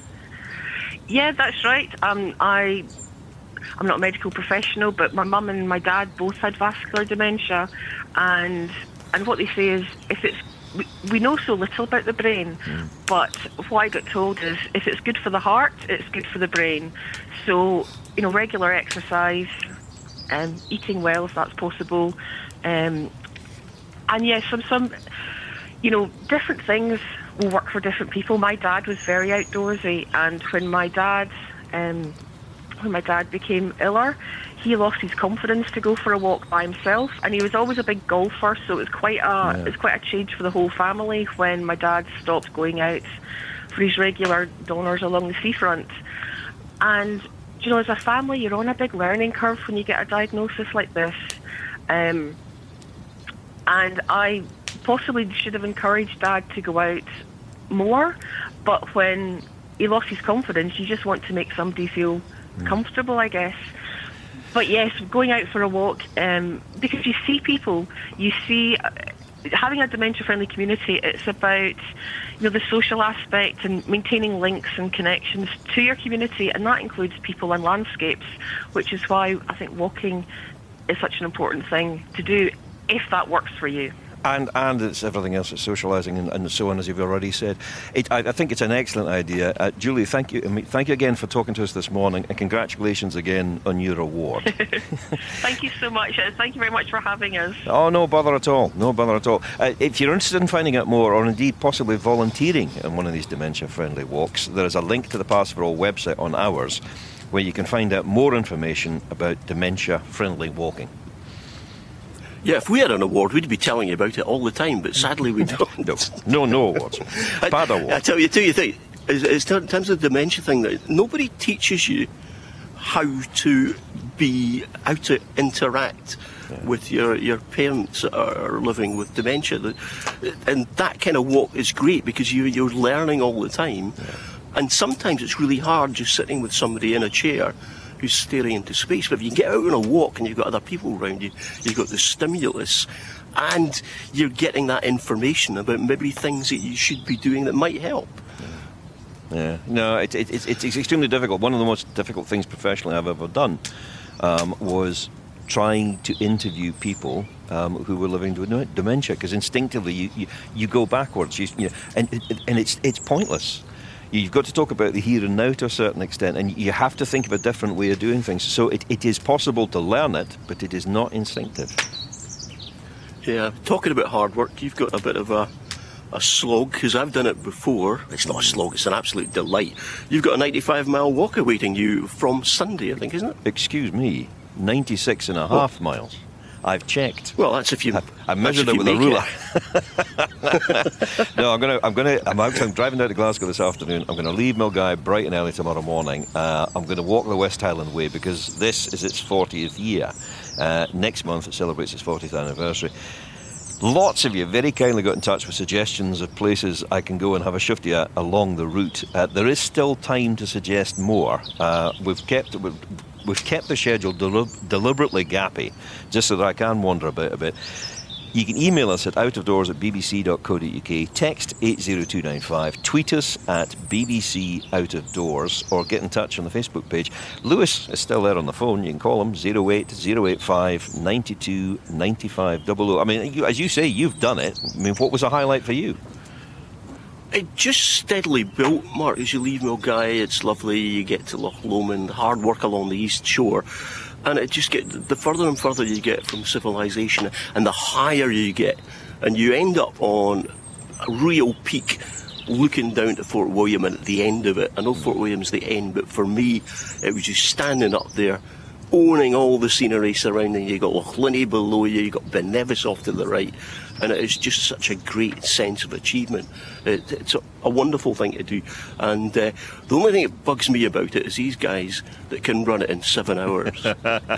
Yeah, that's right. Um, I, I'm not a medical professional, but my mum and my dad both had vascular dementia, and and what they say is, if it's we, we know so little about the brain, mm. but what I got told is, if it's good for the heart, it's good for the brain. So, you know, regular exercise, and um, eating well if that's possible, um, and yes, some some, you know, different things will work for different people. My dad was very outdoorsy, and when my dad, um, when my dad became iller, he lost his confidence to go for a walk by himself, and he was always a big golfer, so it was quite a yeah. it was quite a change for the whole family when my dad stopped going out for his regular dinners along the seafront. And you know, as a family, you're on a big learning curve when you get a diagnosis like this. Um, and I possibly should have encouraged Dad to go out more, but when he lost his confidence, you just want to make somebody feel mm. comfortable, I guess. But yes, going out for a walk, um, because you see people, you see, uh, having a dementia-friendly community, it's about, you know, the social aspect and maintaining links and connections to your community, and that includes people and landscapes, which is why I think walking is such an important thing to do, if that works for you. And and it's everything else, it's socialising and, and so on, as you've already said. It, I, I think it's an excellent idea. Uh, Julie, thank you thank you again for talking to us this morning, and congratulations again on your award. Thank you so much. Thank you very much for having us. Oh, no bother at all. No bother at all. Uh, if you're interested in finding out more, or indeed possibly volunteering on one of these dementia-friendly walks, there is a link to the Paths for All website on ours, where you can find out more information about dementia-friendly walking. Yeah, if we had an award, we'd be telling you about it all the time, but sadly we don't. no, no, no awards. Bad awards. I tell you, tell you, thing, in terms of the dementia thing, that nobody teaches you how to be, how to interact yeah. with your, your parents that are living with dementia. And that kind of walk is great because you, you're learning all the time. Yeah. And sometimes it's really hard just sitting with somebody in a chair who's staring into space. But if you get out on a walk and you've got other people around you, you've got the stimulus, and you're getting that information about maybe things that you should be doing that might help. Yeah, no, it, it, it's, it's extremely difficult. One of the most difficult things professionally I've ever done um, was trying to interview people um, who were living with dementia, because instinctively you, you, you go backwards, you, you know, and, it, and it's, it's pointless. You've got to talk about the here and now to a certain extent, and you have to think of a different way of doing things. So it, it is possible to learn it, but it is not instinctive. Yeah, talking about hard work, you've got a bit of a, a slog, because I've done it before. It's not a slog, it's an absolute delight. You've got a ninety-five mile walk awaiting you from Sunday, I think, isn't it? Excuse me, ninety-six and a half oh. miles. I've checked. Well, that's if you. I, I measured it with a ruler. no, I'm gonna. I'm gonna. I'm out. I'm driving down to Glasgow this afternoon. I'm going to leave Milngavie bright and early tomorrow morning. Uh, I'm going to walk the West Highland Way because this is its fortieth year. Uh, next month it celebrates its fortieth anniversary. Lots of you very kindly got in touch with suggestions of places I can go and have a shifty at along the route. Uh, there is still time to suggest more. Uh, we've kept. We've, We've kept the schedule del- deliberately gappy, just so that I can wander about a bit. You can email us at outofdoors at b b c dot co dot u k, text eight zero two nine five, tweet us at B B C Out of Doors, or get in touch on the Facebook page. Lewis is still there on the phone. You can call him zero eight zero eight five nine two nine five zero zero. I mean, you, as you say, you've done it. I mean, what was a highlight for you? It just steadily built, Mark. As you leave Milngavie, it's lovely. You get to Loch Lomond, hard work along the East Shore, and it just get the further and further you get from civilization, and the higher you get, and you end up on a real peak, looking down to Fort William, and at the end of it, I know Fort William's the end, but for me, it was just standing up there, owning all the scenery surrounding you. You got Loch Linnhe below you, you got Ben Nevis off to the right, and it is just such a great sense of achievement. It, it's a, a wonderful thing to do, and uh, the only thing that bugs me about it is these guys that can run it in seven hours. you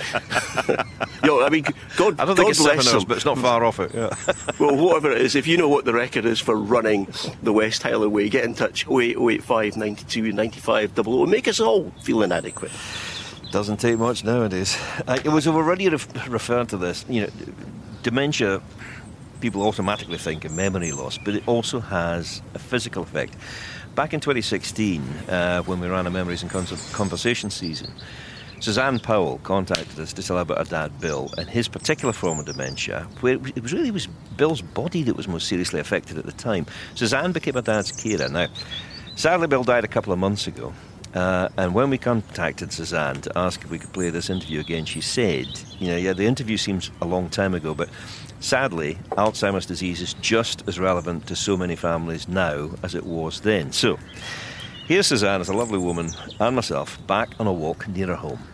know, I mean, God, I don't God think it's seven bless hours, them. but it's not far off it. Yeah. Well, whatever it is, if you know what the record is for running the West Highland Way, get in touch. oh eight oh eight five nine two nine five zero zero. Make us all feel inadequate. Doesn't take much nowadays. Uh, it was already re- referred to this. You know, dementia. People automatically think of memory loss, but it also has a physical effect. Back in twenty sixteen, uh, when we ran a Memories and Conversation season, Suzanne Powell contacted us to tell about her dad, Bill, and his particular form of dementia, where it was really it was Bill's body that was most seriously affected at the time. Suzanne became her dad's carer. Now, sadly, Bill died a couple of months ago. Uh, and when we contacted Suzanne to ask if we could play this interview again, she said, you know, yeah, the interview seems a long time ago, but sadly, Alzheimer's disease is just as relevant to so many families now as it was then. So, here's Suzanne as a lovely woman and myself back on a walk near her home.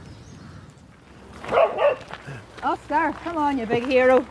Oscar, come on, you big hero.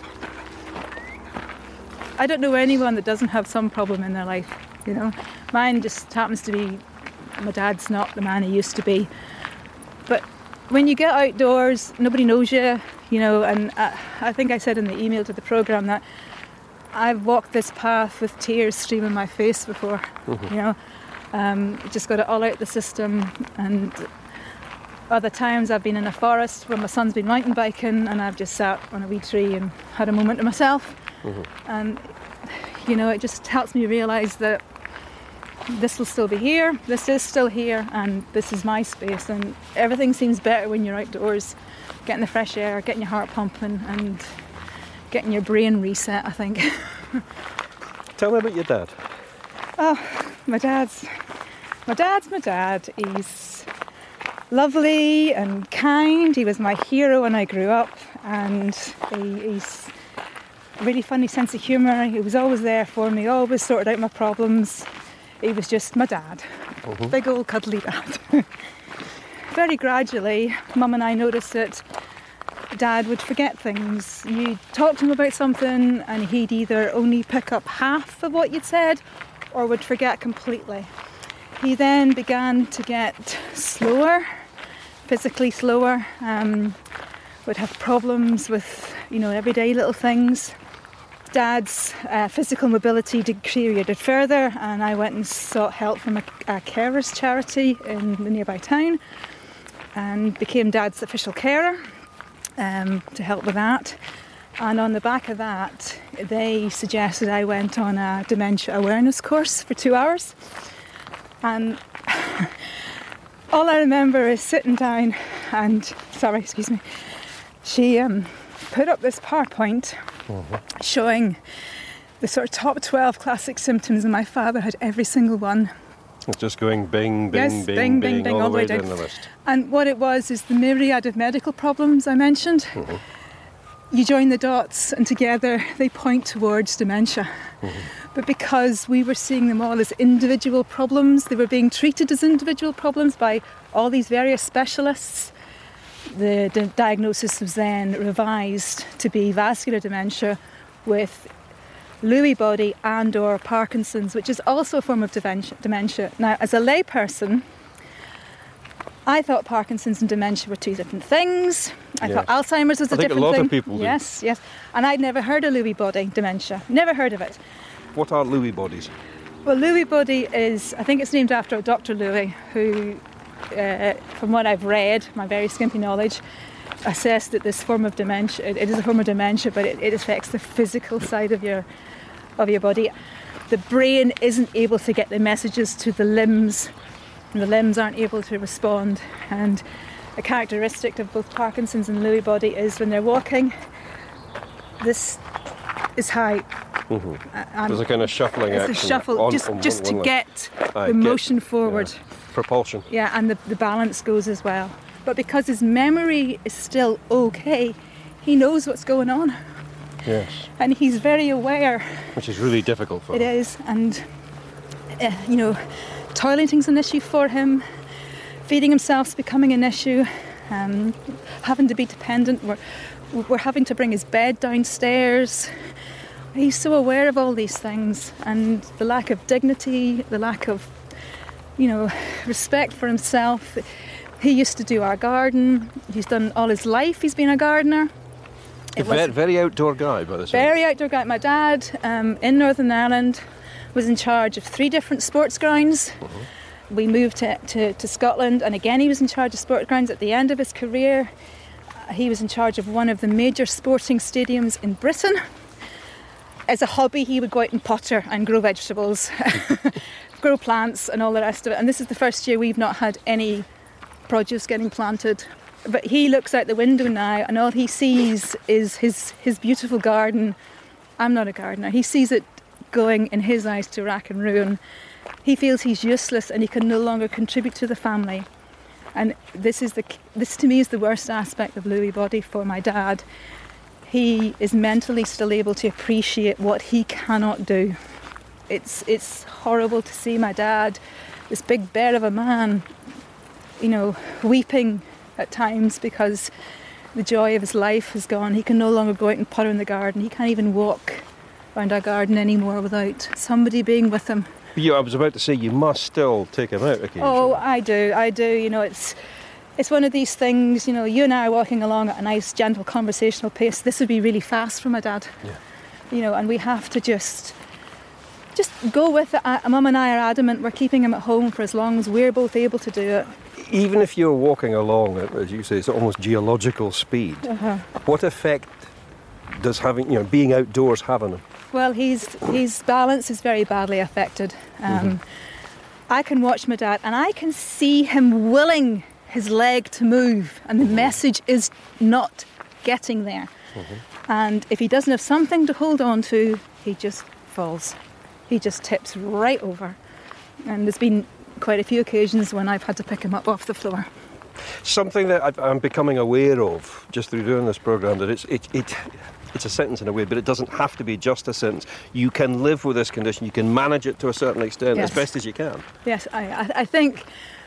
I don't know anyone that doesn't have some problem in their life, you know. Mine just happens to be my dad's not the man he used to be. But when you get outdoors, nobody knows you, you know, and I, I think I said in the email to the programme that I've walked this path with tears streaming my face before, mm-hmm. you know. Um, just got it all out the system, and other times I've been in a forest where my son's been mountain biking and I've just sat on a wee tree and had a moment to myself. Mm-hmm. And, you know, it just helps me realise that this will still be here, this is still here, and this is my space, and everything seems better when you're outdoors, getting the fresh air, getting your heart pumping, and getting your brain reset, I think. Tell me about your dad. Oh, my dad's, my dad's my dad. He's lovely and kind. He was my hero when I grew up, and he, he's a really funny sense of humour. He was always there for me, always sorted out my problems. He was just my dad, mm-hmm. big old cuddly dad. Very gradually, Mum and I noticed that Dad would forget things. You'd talk to him about something and he'd either only pick up half of what you'd said or would forget completely. He then began to get slower, physically slower, um, would have problems with, you know, everyday little things. Dad's uh, physical mobility deteriorated further, and I went and sought help from a, a carers charity in the nearby town and became Dad's official carer um, to help with that. And on the back of that, they suggested I went on a dementia awareness course for two hours. And all I remember is sitting down and, sorry, excuse me, she um, put up this PowerPoint mm-hmm. showing the sort of top twelve classic symptoms, and my father had every single one. It's just going bing, bing, yes, bing, bing, bing, bing, bing, all, all the way down. down the list. And what it was is the myriad of medical problems I mentioned. Mm-hmm. You join the dots and together they point towards dementia. Mm-hmm. But because we were seeing them all as individual problems, they were being treated as individual problems by all these various specialists. The di- diagnosis was then revised to be vascular dementia with Lewy body and or Parkinson's, which is also a form of dementia. Now, as a layperson, I thought Parkinson's and dementia were two different things. I yeah. thought Alzheimer's was a I think different a lot thing. of people do. Yes, yes. And I'd never heard of Lewy body dementia. Never heard of it. What are Lewy bodies? Well, Lewy body is, I think it's named after Doctor Lewy, who, uh, from what I've read, my very skimpy knowledge, assessed that this form of dementia, it is a form of dementia, but it, it affects the physical side of your of your body. The brain isn't able to get the messages to the limbs, and the limbs aren't able to respond. And a characteristic of both Parkinson's and Lewy body is when they're walking, this is high. Mm-hmm. Uh, There's a kind of shuffling it's action. It's a shuffle, on, just, on just one, to one get Aye, the get, motion forward. Yeah. Propulsion. Yeah, and the, the balance goes as well. But because his memory is still okay, he knows what's going on. Yes. And he's very aware. Which is really difficult for it him. It is, and, uh, you know, toileting's an issue for him, feeding himself's becoming an issue, um, having to be dependent. We're, we're having to bring his bed downstairs. He's so aware of all these things, and the lack of dignity, the lack of, you know, respect for himself. He used to do our garden. He's done all his life. He's been a gardener. A very, very outdoor guy, by the way. Very outdoor guy. My dad, um, in Northern Ireland, was in charge of three different sports grounds. Mm-hmm. We moved to, to, to Scotland, and again he was in charge of sports grounds. At the end of his career, uh, he was in charge of one of the major sporting stadiums in Britain. As a hobby, he would go out and potter and grow vegetables, grow plants and all the rest of it. And this is the first year we've not had any produce getting planted. But he looks out the window now and all he sees is his, his beautiful garden. I'm not a gardener. He sees it going, in his eyes, to rack and ruin. He feels he's useless and he can no longer contribute to the family. And this is the this to me is the worst aspect of Lewy body for my dad. He is mentally still able to appreciate what he cannot do. It's it's horrible to see my dad, this big bear of a man, you know, weeping at times because the joy of his life has gone. He can no longer go out and potter in the garden. He can't even walk around our garden anymore without somebody being with him. Yeah, I was about to say, you must still take him out occasionally. Oh, I do, I do. You know, it's it's one of these things, you know, you and I are walking along at a nice, gentle, conversational pace. This would be really fast for my dad. Yeah. You know, and we have to just just go with it. Mum and I are adamant we're keeping him at home for as long as we're both able to do it. Even if you're walking along at, as you say, it's almost geological speed, uh-huh. what effect does having, you know, being outdoors have on him? Well, he's, his balance is very badly affected. Um, mm-hmm. I can watch my dad and I can see him willing his leg to move, and the message is not getting there. Mm-hmm. And if he doesn't have something to hold on to, he just falls. He just tips right over. And there's been quite a few occasions when I've had to pick him up off the floor. Something that I'm becoming aware of just through doing this programme, that it's it, it it's a sentence in a way, but it doesn't have to be just a sentence. You can live with this condition, you can manage it to a certain extent, yes. as best as you can. Yes, I, I think,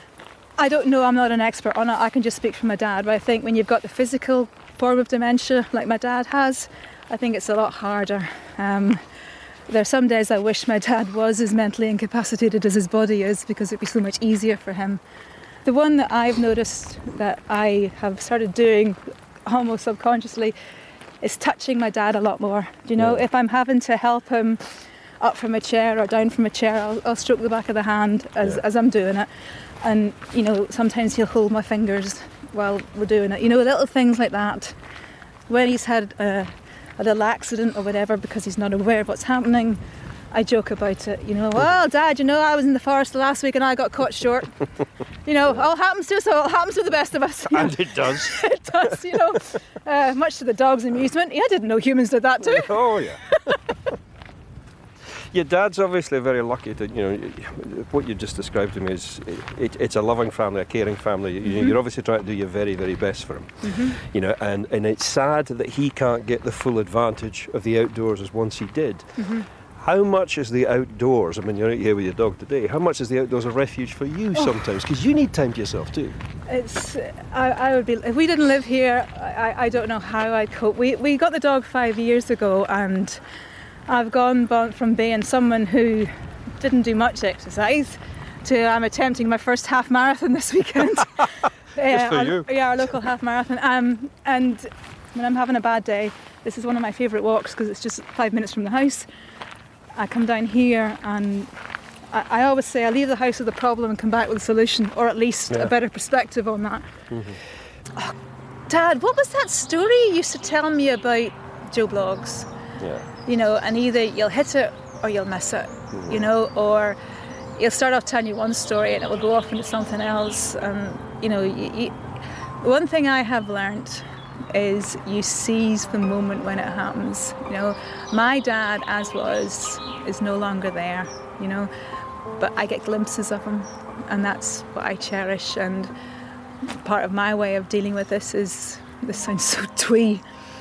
I don't know, I'm not an expert on it, I can just speak for my dad, but I think when you've got the physical form of dementia like my dad has, I think it's a lot harder. Um, there are some days I wish my dad was as mentally incapacitated as his body is, because it'd be so much easier for him. the one that I've noticed that I have started doing almost subconsciously is touching my dad a lot more. You know, yeah. if I'm having to help him up from a chair or down from a chair, I'll, I'll stroke the back of the hand as, yeah. as I'm doing it. And, you know, sometimes he'll hold my fingers while we're doing it. You know, little things like that. When he's had a, a little accident or whatever because he's not aware of what's happening, I joke about it. You know, well, Dad, you know, I was in the forest last week and I got caught short. You know, yeah. all happens to us, all happens to the best of us. You know? And it does. It does, you know. Uh, much to the dog's amusement. Yeah, I didn't know humans did that too. Oh, yeah. Your dad's obviously very lucky to, you know, what you just described to me is it, it's a loving family, a caring family. You, mm-hmm. You're obviously trying to do your very, very best for him. Mm-hmm. You know, and, and it's sad that he can't get the full advantage of the outdoors as once he did. Mm-hmm. How much is the outdoors, I mean, you're out here with your dog today, how much is the outdoors a refuge for you oh. sometimes? Because you need time to yourself too. It's, I, I would be, if we didn't live here, I, I don't know how I'd cope. We, we got the dog five years ago and I've gone from being someone who didn't do much exercise to I'm attempting my first half marathon this weekend. yeah, for our, you. Yeah, our local half marathon. Um, and when I'm having a bad day, this is one of my favourite walks because it's just five minutes from the house. I come down here and I, I always say I leave the house with a problem and come back with a solution, or at least yeah. a better perspective on that. Mm-hmm. Oh, Dad, what was that story you used to tell me about Joe Bloggs? Yeah. You know, and either you'll hit it or you'll miss it, mm-hmm. you know, or you'll start off telling you one story and it will go off into something else. And, you know, you, you, one thing I have learnt is you seize the moment when it happens. You know, my dad, as was, is no longer there, you know, but I get glimpses of him and that's what I cherish. And part of my way of dealing with this is, this sounds so twee,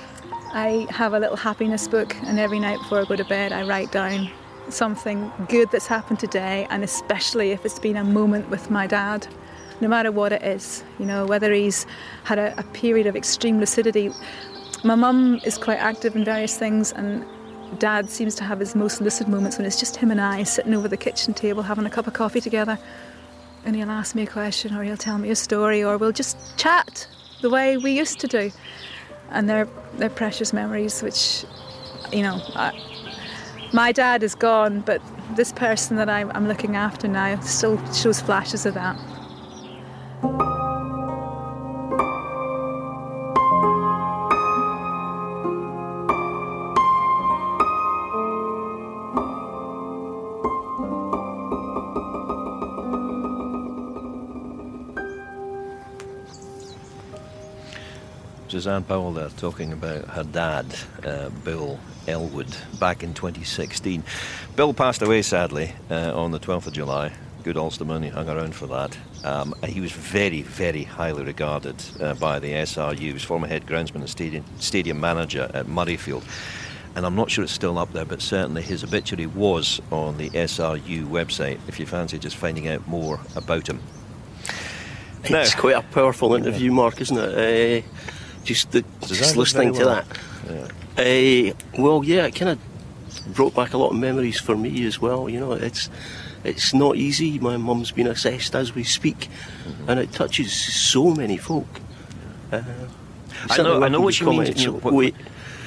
I have a little happiness book and every night before I go to bed I write down something good that's happened today, and especially if it's been a moment with my dad, no matter what it is, you know, whether he's had a, a period of extreme lucidity. My mum is quite active in various things and Dad seems to have his most lucid moments when it's just him and I sitting over the kitchen table having a cup of coffee together, and he'll ask me a question or he'll tell me a story or we'll just chat the way we used to do. And they're, they're precious memories, which, you know, I, my dad is gone, but this person that I'm, I'm looking after now still shows flashes of that. Suzanne Powell there talking about her dad, uh, Bill Elwood, back in twenty sixteen. Bill passed away sadly uh, on the twelfth of July. Good Ulsterman, he hung around for that. Um, he was very, very highly regarded uh, by the S R U. He was former head groundsman and stadium, stadium manager at Murrayfield. And I'm not sure it's still up there, but certainly his obituary was on the S R U website, if you fancy just finding out more about him. Now, it's quite a powerful interview, Mark, isn't it? Uh, just the, just listening to well. that. Yeah. Uh, well, yeah, it kind of brought back a lot of memories for me as well. You know, it's it's not easy. My mum's been assessed as we speak, mm-hmm. and it touches so many folk. Uh, I know, I know what you mean. You know, what, wait,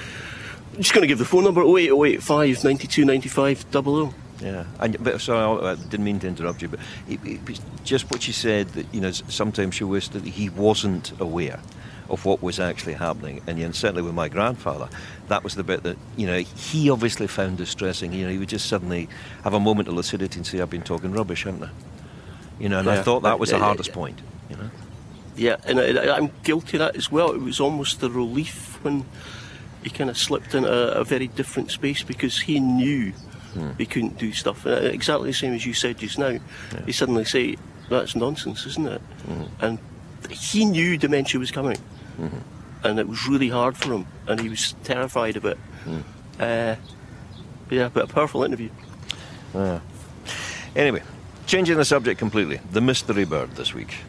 I'm just going to give the phone number: oh eight oh eight five ninety-two ninety-five double oh. Yeah, and, but sorry, I didn't mean to interrupt you, but it, it, just what you said, that, you know, sometimes she wished that he wasn't aware of what was actually happening, and, and certainly with my grandfather, that was the bit that, you know, he obviously found distressing. You know, he would just suddenly have a moment of lucidity and say, I've been talking rubbish, haven't I? You know, and yeah, I thought that was the hardest uh, point, you know. Yeah, and I, I'm guilty of that as well. It was almost a relief when he kind of slipped into a, a very different space, because he knew hmm. he couldn't do stuff. And exactly the same as you said just now. Yeah. He suddenly say, that's nonsense, isn't it? Hmm. And he knew dementia was coming. Mm-hmm. And it was really hard for him, and he was terrified of it. Mm. Uh, yeah, but a powerful interview. Uh, anyway, changing the subject completely, the mystery bird this week.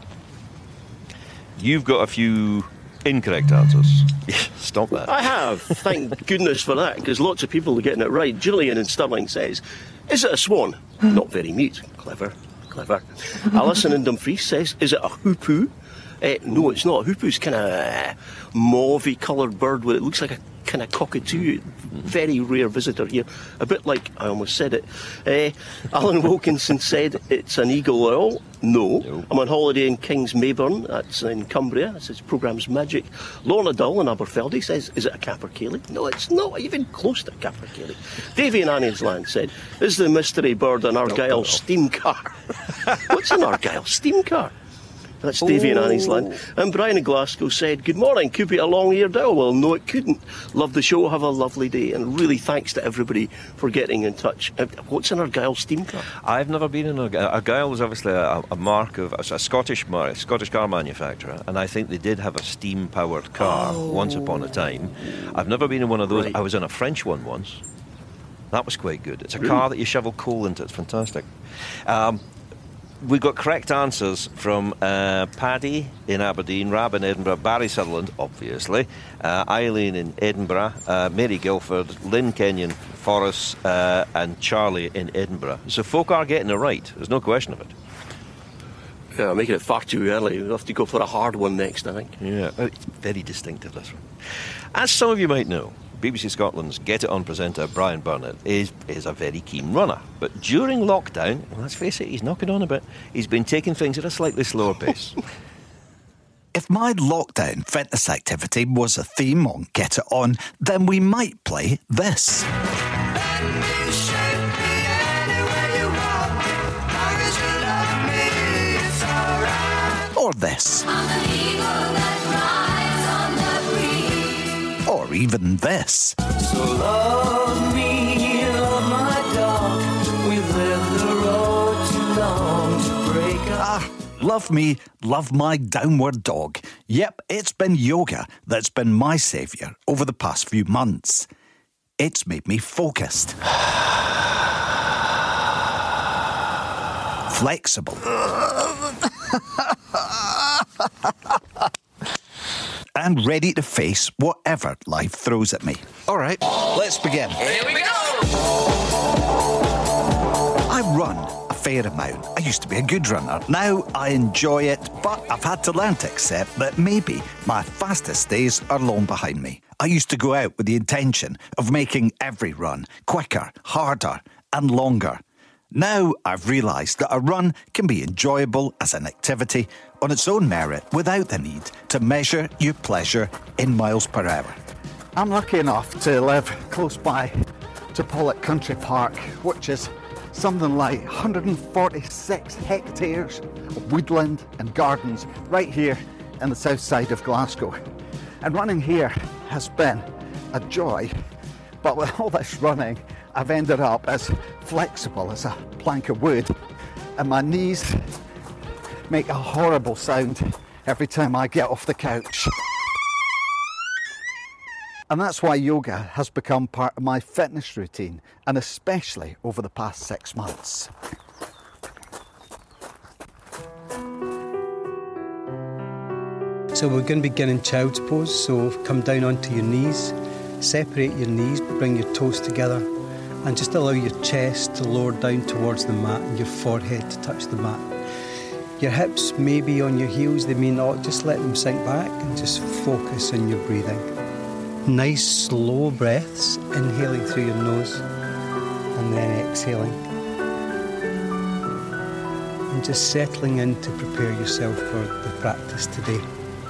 You've got a few incorrect answers. Stop that. I have, thank goodness for that, because lots of people are getting it right. Gillian in Stirling says, is it a swan? Not very mute. Clever. clever. Alison in Dumfries says, is it a hoopoo? Uh, no, it's not. A hoopoo is kind of uh, mauve-y coloured bird with it looks like a kind of cockatoo. Very rare visitor here. A bit like, I almost said it. Uh, Alan Wilkinson said it's an eagle owl. No. no. I'm on holiday in Kings Mayburn. That's in Cumbria. That's his programme's magic. Lorna Dull in Aberfeldy says, is it a capercaillie? No, it's not even close to a capercaillie. Davy in Annie's Land said, is the mystery bird an Argyle no, no. steam car? What's an Argyle steam car? That's Davy in Annie's Land. And Brian in Glasgow said, good morning, could be a long-eared owl. Well, no, it couldn't. Love the show, have a lovely day. And really thanks to everybody for getting in touch. What's an Argyle steam car? I've never been in Argyle. Argyle was obviously a, a mark of a, a Scottish mark, Scottish car manufacturer, and I think they did have a steam-powered car oh. once upon a time. I've never been in one of those. Right. I was in a French one once. That was quite good. It's a really? car that you shovel coal into. It's fantastic. Um, We got correct answers from uh, Paddy in Aberdeen, Rab in Edinburgh, Barry Sutherland, obviously, uh, Eileen in Edinburgh, uh, Mary Guilford, Lynn Kenyon, Forrest, uh, and Charlie in Edinburgh. So folk are getting it right. There's no question of it. Yeah, making it far too early. We'll have to go for a hard one next, I think. Yeah, it's very distinctive, this one. As some of you might know, B B C Scotland's Get It On presenter Brian Burnett is, is a very keen runner. But during lockdown, well, let's face it, he's knocking on a bit. He's been taking things at a slightly slower pace. If my lockdown fitness activity was a theme on Get It On, then we might play this. Or this. Or even this. So love me, love my dog. We've lived the road too long to break up. Ah, love me, love my downward dog. Yep, it's been yoga that's been my saviour over the past few months. It's made me focused. Flexible. And ready to face whatever life throws at me. All right, let's begin. Here we go! I run a fair amount. I used to be a good runner. Now I enjoy it, but I've had to learn to accept that maybe my fastest days are long behind me. I used to go out with the intention of making every run quicker, harder, and longer. Now I've realised that a run can be enjoyable as an activity on its own merit without the need to measure your pleasure in miles per hour. I'm lucky enough to live close by to Pollok Country Park, which is something like one hundred forty-six hectares of woodland and gardens right here in the south side of Glasgow. And running here has been a joy, but with all this running, I've ended up as flexible as a plank of wood, and my knees make a horrible sound every time I get off the couch. And that's why yoga has become part of my fitness routine, and especially over the past six months. So we're going to begin in child's pose, so come down onto your knees, separate your knees, bring your toes together, and just allow your chest to lower down towards the mat and your forehead to touch the mat. Your hips may be on your heels, they may not. Just let them sink back and just focus on your breathing. Nice slow breaths, inhaling through your nose and then exhaling. And just settling in to prepare yourself for the practice today.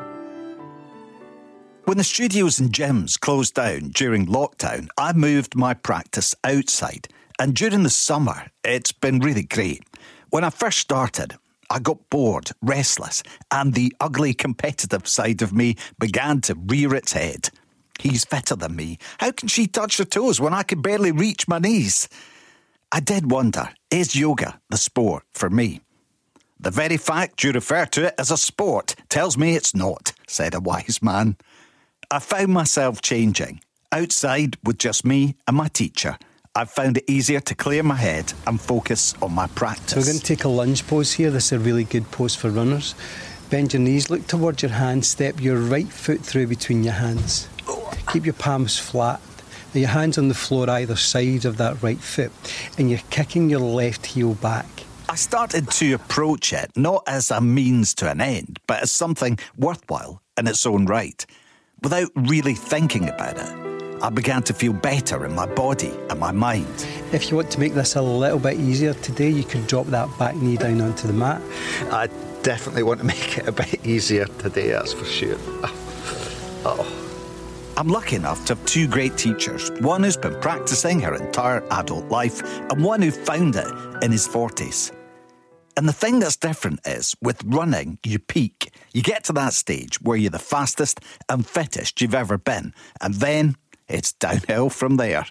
When the studios and gyms closed down during lockdown, I moved my practice outside. And during the summer, it's been really great. When I first started, I got bored, restless, and the ugly competitive side of me began to rear its head. He's fitter than me. How can she touch her toes when I can barely reach my knees? I did wonder, is yoga the sport for me? The very fact you refer to it as a sport tells me it's not, said a wise man. I found myself changing. Outside with just me and my teacher, I've found it easier to clear my head and focus on my practice. So we're going to take a lunge pose here. This is a really good pose for runners. Bend your knees, look towards your hands, step your right foot through between your hands. Keep your palms flat. Now your hands on the floor either side of that right foot, and you're kicking your left heel back. I started to approach it not as a means to an end, but as something worthwhile in its own right. Without really thinking about it, I began to feel better in my body and my mind. If you want to make this a little bit easier today, you could drop that back knee down onto the mat. I definitely want to make it a bit easier today, that's for sure. Oh. I'm lucky enough to have two great teachers, one who's been practising her entire adult life and one who found it in his forties. And the thing that's different is, with running, you peak. You get to that stage where you're the fastest and fittest you've ever been, and then it's downhill from there.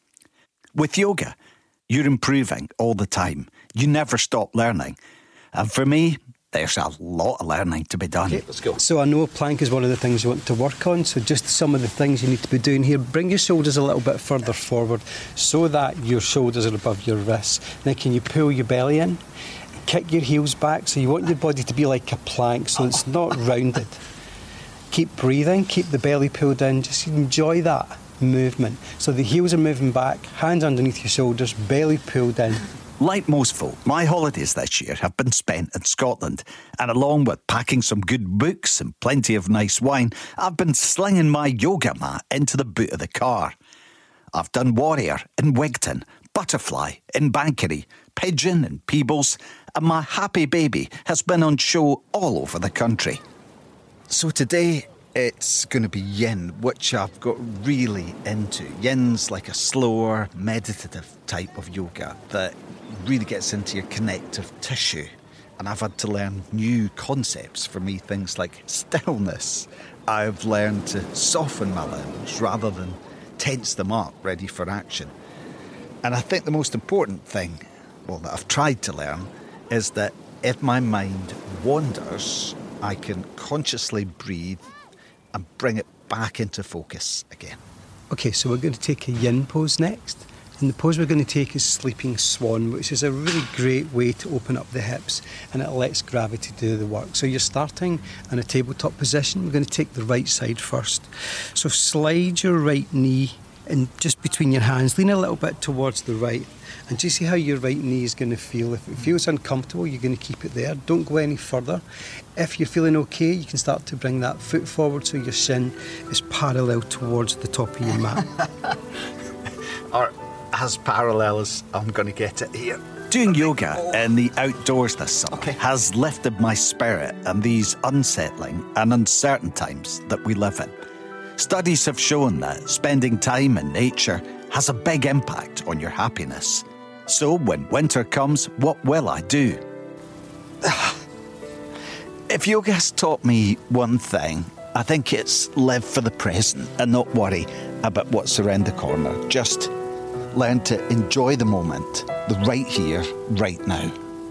With yoga, you're improving all the time. You never stop learning. And for me, there's a lot of learning to be done. Okay, let's go. So I know plank is one of the things you want to work on, so just some of the things you need to be doing here. Bring your shoulders a little bit further forward so that your shoulders are above your wrists. Then can you pull your belly in? Kick your heels back, so you want your body to be like a plank, so it's not rounded. Keep breathing, keep the belly pulled in, just enjoy that movement. So the heels are moving back, hands underneath your shoulders, belly pulled in. Like most folk, my holidays this year have been spent in Scotland, and along with packing some good books and plenty of nice wine, I've been slinging my yoga mat into the boot of the car. I've done Warrior in Wigton, Butterfly in Bankery, Pigeon in Peebles, and my happy baby has been on show all over the country. So today it's going to be yin, which I've got really into. Yin's like a slower, meditative type of yoga that really gets into your connective tissue. And I've had to learn new concepts for me, things like stillness. I've learned to soften my limbs rather than tense them up, ready for action. And I think the most important thing, well, that I've tried to learn, is that if my mind wanders, I can consciously breathe and bring it back into focus again. Okay, so we're going to take a yin pose next. And the pose we're going to take is Sleeping Swan, which is a really great way to open up the hips, and it lets gravity do the work. So you're starting in a tabletop position. We're going to take the right side first. So slide your right knee in just between your hands. Lean a little bit towards the right. And do you see how your right knee is going to feel? If it feels uncomfortable, you're going to keep it there. Don't go any further. If you're feeling okay, you can start to bring that foot forward so your shin is parallel towards the top of your mat. Or as parallel as I'm going to get it here. Doing yoga in the outdoors this summer okay. has lifted my spirit in these unsettling and uncertain times that we live in. Studies have shown that spending time in nature has a big impact on your happiness. So when winter comes, what will I do? If yoga has taught me one thing, I think it's live for the present and not worry about what's around the corner. Just learn to enjoy the moment, the right here, right now.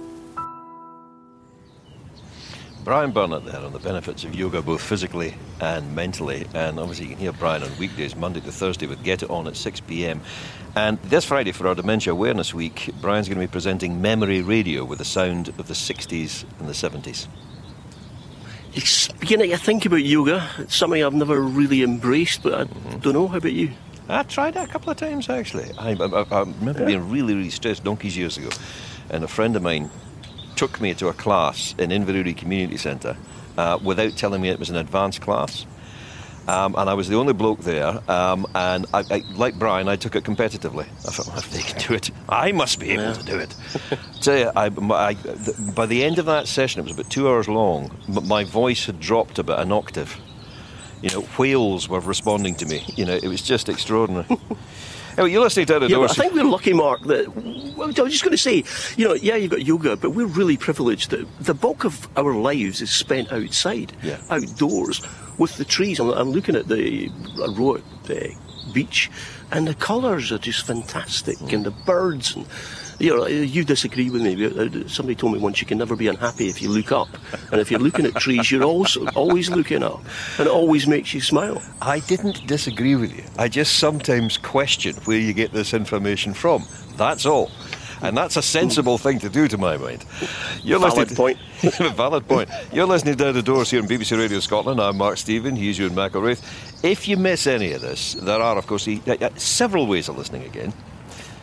Brian Burnett there on the benefits of yoga, both physically and mentally. And obviously you can hear Brian on weekdays, Monday to Thursday, with Get It On at six p.m. And this Friday, for our Dementia Awareness Week, Brian's going to be presenting Memory Radio with the sound of the sixties and the seventies. It's beginning to think about yoga. It's something I've never really embraced, but I mm-hmm. don't know. How about you? I tried it a couple of times, actually. I, I, I remember yeah. being really, really stressed donkeys years ago. And a friend of mine took me to a class in Inverurie Community Centre uh, without telling me it was an advanced class. Um, and I was the only bloke there. Um, and I, I, like Brian, I took it competitively. I thought, well, if they can do it, I must be able yeah. to do it. Tell you, I, I, by the end of that session, it was about two hours long, but my voice had dropped about an octave. You know, whales were responding to me. You know, it was just extraordinary. Anyway, you're listening to Out of Yeah, Doors. but I think we're lucky, Mark, that... I was just going to say, you know, yeah, you've got yoga, but we're really privileged that the bulk of our lives is spent outside, yeah. outdoors, with the trees. I'm, I'm looking at the row at the beach, and the colours are just fantastic, mm. and the birds, and... You know, you disagree with me. Somebody told me once you can never be unhappy if you look up. And if you're looking at trees, you're also always looking up. And it always makes you smile. I didn't disagree with you. I just sometimes question where you get this information from. That's all. And that's a sensible thing to do, to my mind. You're Valid to, point. Valid point. You're listening to Out of Doors here on B B C Radio Scotland. I'm Mark Stephen. He's Ewan McElwraith. If you miss any of this, there are, of course, several ways of listening again.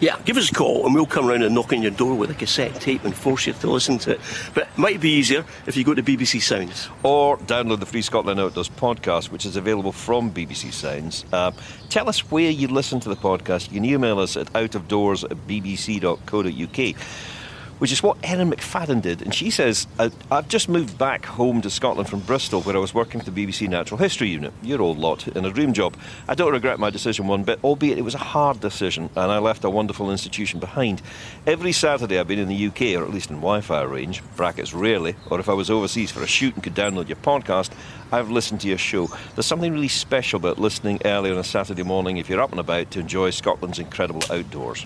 Yeah, give us a call and we'll come round and knock on your door with a cassette tape and force you to listen to it. But it might be easier if you go to B B C Sounds. Or download the free Scotland Outdoors podcast, which is available from B B C Sounds. Uh, tell us where you listen to the podcast. You can email us at outofdoors at b b c dot co dot u k. Which is what Erin McFadden did. And she says, I've just moved back home to Scotland from Bristol, where I was working for the B B C Natural History Unit, your old lot, in a dream job. I don't regret my decision one bit, albeit it was a hard decision, and I left a wonderful institution behind. Every Saturday I've been in the U K, or at least in Wi-Fi range, brackets rarely, or if I was overseas for a shoot and could download your podcast, I've listened to your show. There's something really special about listening early on a Saturday morning if you're up and about to enjoy Scotland's incredible outdoors.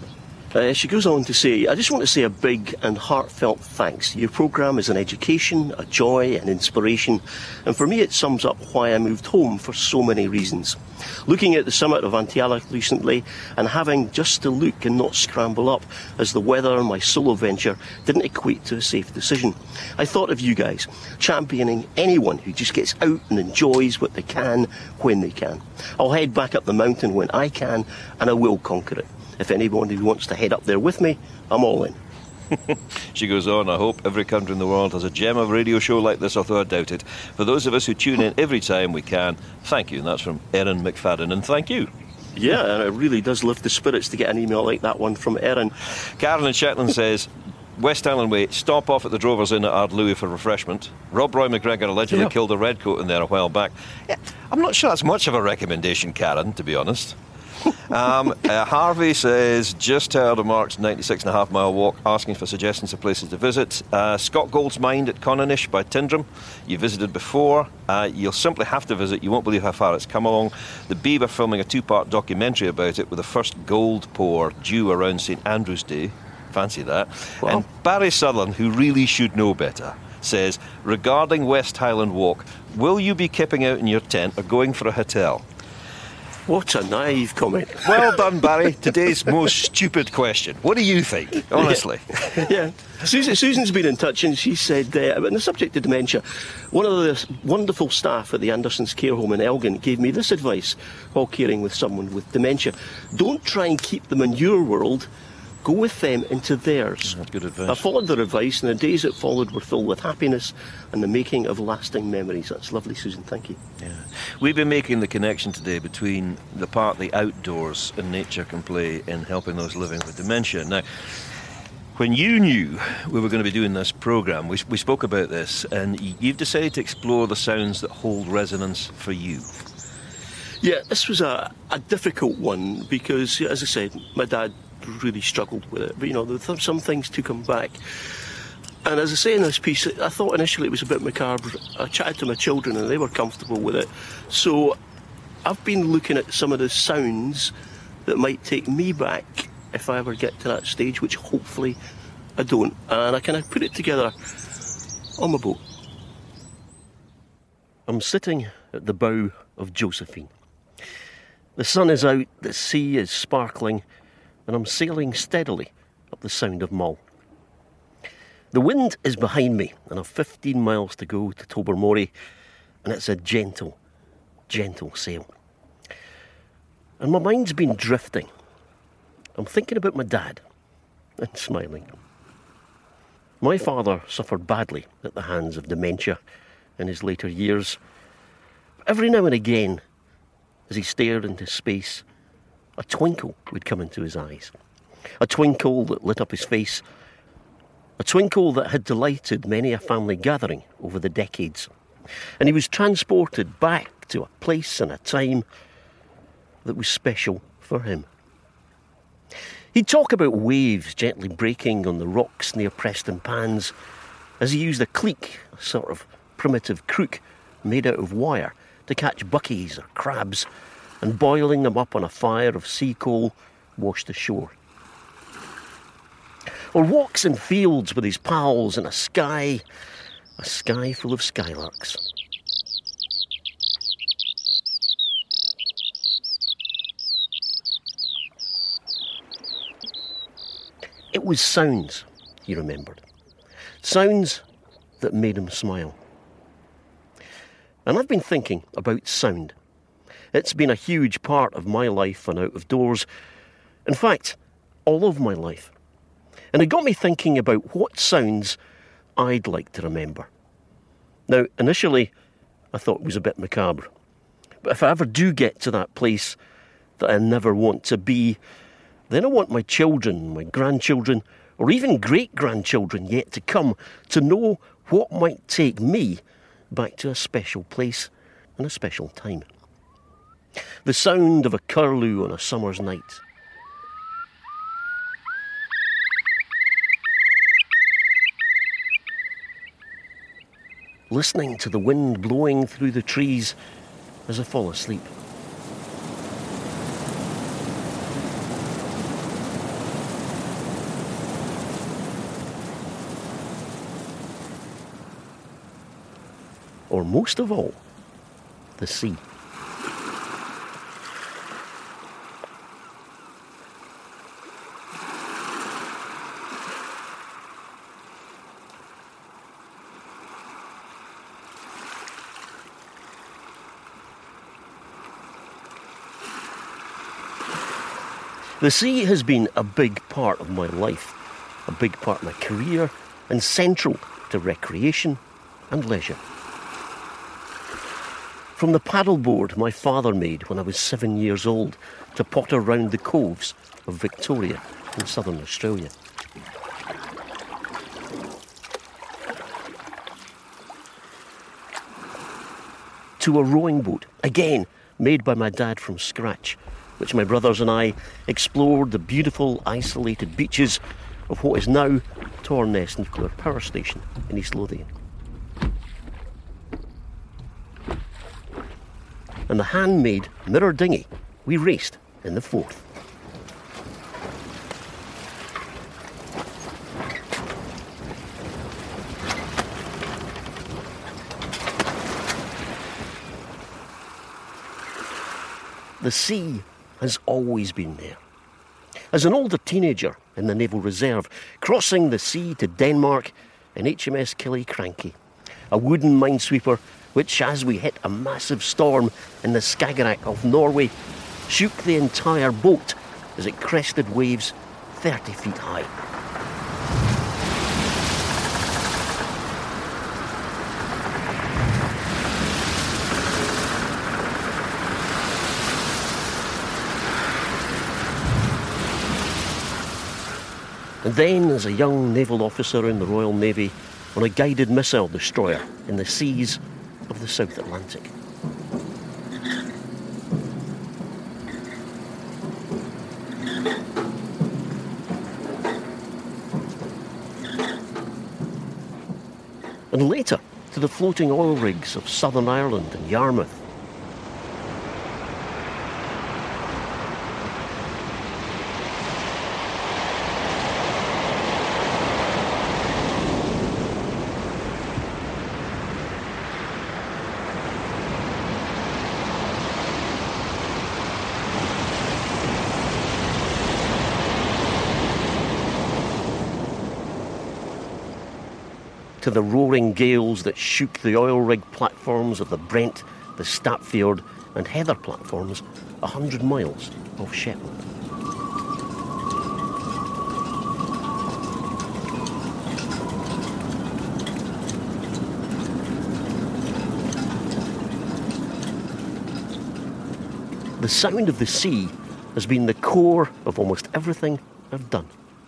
Uh, she goes on to say, I just want to say a big and heartfelt thanks. Your programme is an education, a joy, an inspiration, and for me it sums up why I moved home for so many reasons. Looking at the summit of Antialach recently and having just to look and not scramble up as the weather on my solo venture didn't equate to a safe decision. I thought of you guys, championing anyone who just gets out and enjoys what they can when they can. I'll head back up the mountain when I can, and I will conquer it. If anyone who wants to head up there with me, I'm all in. She goes on, I hope every country in the world has a gem of a radio show like this, although I doubt it. For those of us who tune in every time we can, thank you. And that's from Erin McFadden, and thank you. Yeah, and it really does lift the spirits to get an email like that one from Erin. Karen in Shetland says, West Island Way, stop off at the Drovers Inn at Ardlui for refreshment. Rob Roy McGregor allegedly yeah. killed a redcoat in there a while back. Yeah, I'm not sure that's much of a recommendation, Karen, to be honest. um, uh, Harvey says, just heard of Mark's ninety-six and a half mile walk, asking for suggestions of places to visit. Uh, Scott Gold's Mine at Coninish by Tyndrum. You visited before. Uh, you'll simply have to visit. You won't believe how far it's come along. The Beeb are filming a two-part documentary about it with the first gold pour due around St Andrew's Day. Fancy that. Wow. And Barry Sutherland, who really should know better, says, regarding West Highland Walk, will you be kipping out in your tent or going for a hotel? What a naive comment. Well done, Barry. Today's most stupid question. What do you think, honestly? Yeah. yeah. Susan, Susan's been in touch and she said, uh, on the subject of dementia, one of the wonderful staff at the Andersons Care Home in Elgin gave me this advice while caring with someone with dementia. Don't try and keep them in your world. Go with them into theirs. That's good advice. I followed their advice, and the days that followed were filled with happiness and the making of lasting memories. That's lovely, Susan. Thank you. Yeah. We've been making the connection today between the part the outdoors and nature can play in helping those living with dementia. Now, when you knew we were going to be doing this programme, we, we spoke about this, and you've decided to explore the sounds that hold resonance for you. Yeah, this was a, a difficult one because, as I said, my dad really struggled with it, but you know, there some things took him back. And as I say in this piece, I thought initially it was a bit macabre. I chatted to my children and they were comfortable with it. So I've been looking at some of the sounds that might take me back if I ever get to that stage, which hopefully I don't. And I kind of put it together on my boat. I'm sitting at the bow of Josephine. The sun is out, the sea is sparkling, and I'm sailing steadily up the Sound of Mull. The wind is behind me, and I've fifteen miles to go to Tobermory, and it's a gentle, gentle sail. And my mind's been drifting. I'm thinking about my dad, and smiling. My father suffered badly at the hands of dementia in his later years. Every now and again, as he stared into space, a twinkle would come into his eyes. A twinkle that lit up his face. A twinkle that had delighted many a family gathering over the decades. And he was transported back to a place and a time that was special for him. He'd talk about waves gently breaking on the rocks near Preston Pans as he used a cleek, a sort of primitive crook made out of wire, to catch buckies or crabs, and boiling them up on a fire of sea coal washed ashore. Or walks in fields with his pals in a sky, a sky full of skylarks. It was sounds, he remembered. Sounds that made him smile. And I've been thinking about sound. It's been a huge part of my life and out of doors. In fact, all of my life. And it got me thinking about what sounds I'd like to remember. Now, initially, I thought it was a bit macabre. But if I ever do get to that place that I never want to be, then I want my children, my grandchildren, or even great-grandchildren yet to come to know what might take me back to a special place and a special time. The sound of a curlew on a summer's night. Listening to the wind blowing through the trees as I fall asleep. Or most of all, the sea. The sea has been a big part of my life, a big part of my career, and central to recreation and leisure. From the paddleboard my father made when I was seven years old to potter round the coves of Victoria in southern Australia. To a rowing boat, again made by my dad from scratch, which my brothers and I explored the beautiful isolated beaches of what is now Torness Nuclear Power Station in East Lothian. And the handmade mirror dinghy we raced in the Forth. The sea has always been there. As an older teenager in the Naval Reserve, crossing the sea to Denmark in H M S Killiecrankie, a wooden minesweeper which, as we hit a massive storm in the Skagerrak of Norway, shook the entire boat as it crested waves thirty feet high. And then, as a young naval officer in the Royal Navy, on a guided missile destroyer in the seas of the South Atlantic. And later, to the floating oil rigs of Southern Ireland and Yarmouth. To the roaring gales that shook the oil rig platforms of the Brent, the Stapfjord and Heather platforms a hundred miles off Shetland. The sound of the sea has been the core of almost everything I've done.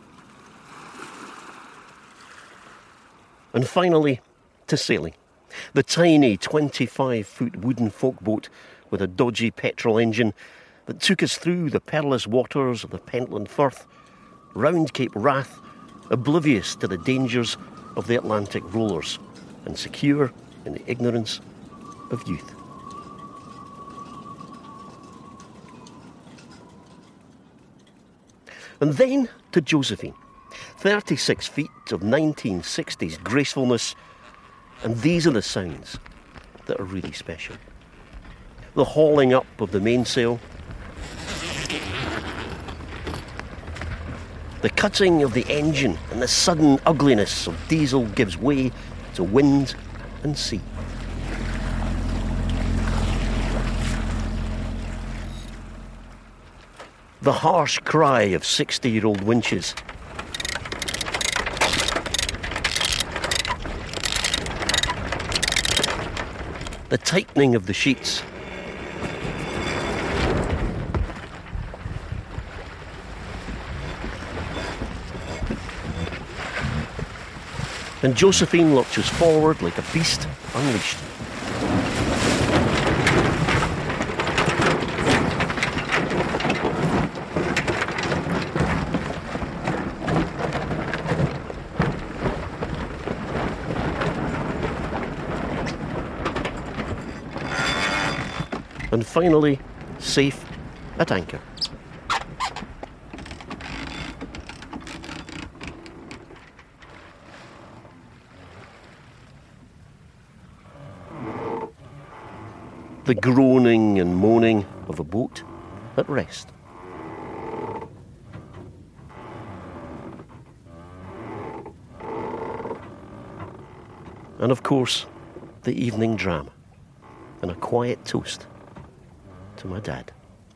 And finally, to sailing. The tiny twenty-five foot wooden folkboat with a dodgy petrol engine that took us through the perilous waters of the Pentland Firth, round Cape Wrath, oblivious to the dangers of the Atlantic rollers, and secure in the ignorance of youth. And then to Josephine. thirty-six feet of nineteen sixties gracefulness, and these are the sounds that are really special. The hauling up of the mainsail, the cutting of the engine, and the sudden ugliness of diesel gives way to wind and sea. The harsh cry of sixty-year-old winches. The tightening of the sheets. And Josephine lurches forward like a beast unleashed. And finally, safe at anchor. The groaning and moaning of a boat at rest. And of course, the evening dram and a quiet toast to my dad.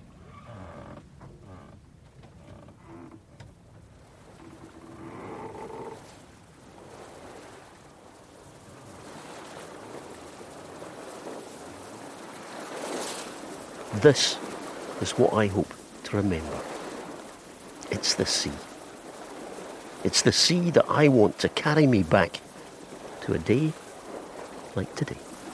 This is what I hope to remember. It's the sea. It's the sea that I want to carry me back to a day like today.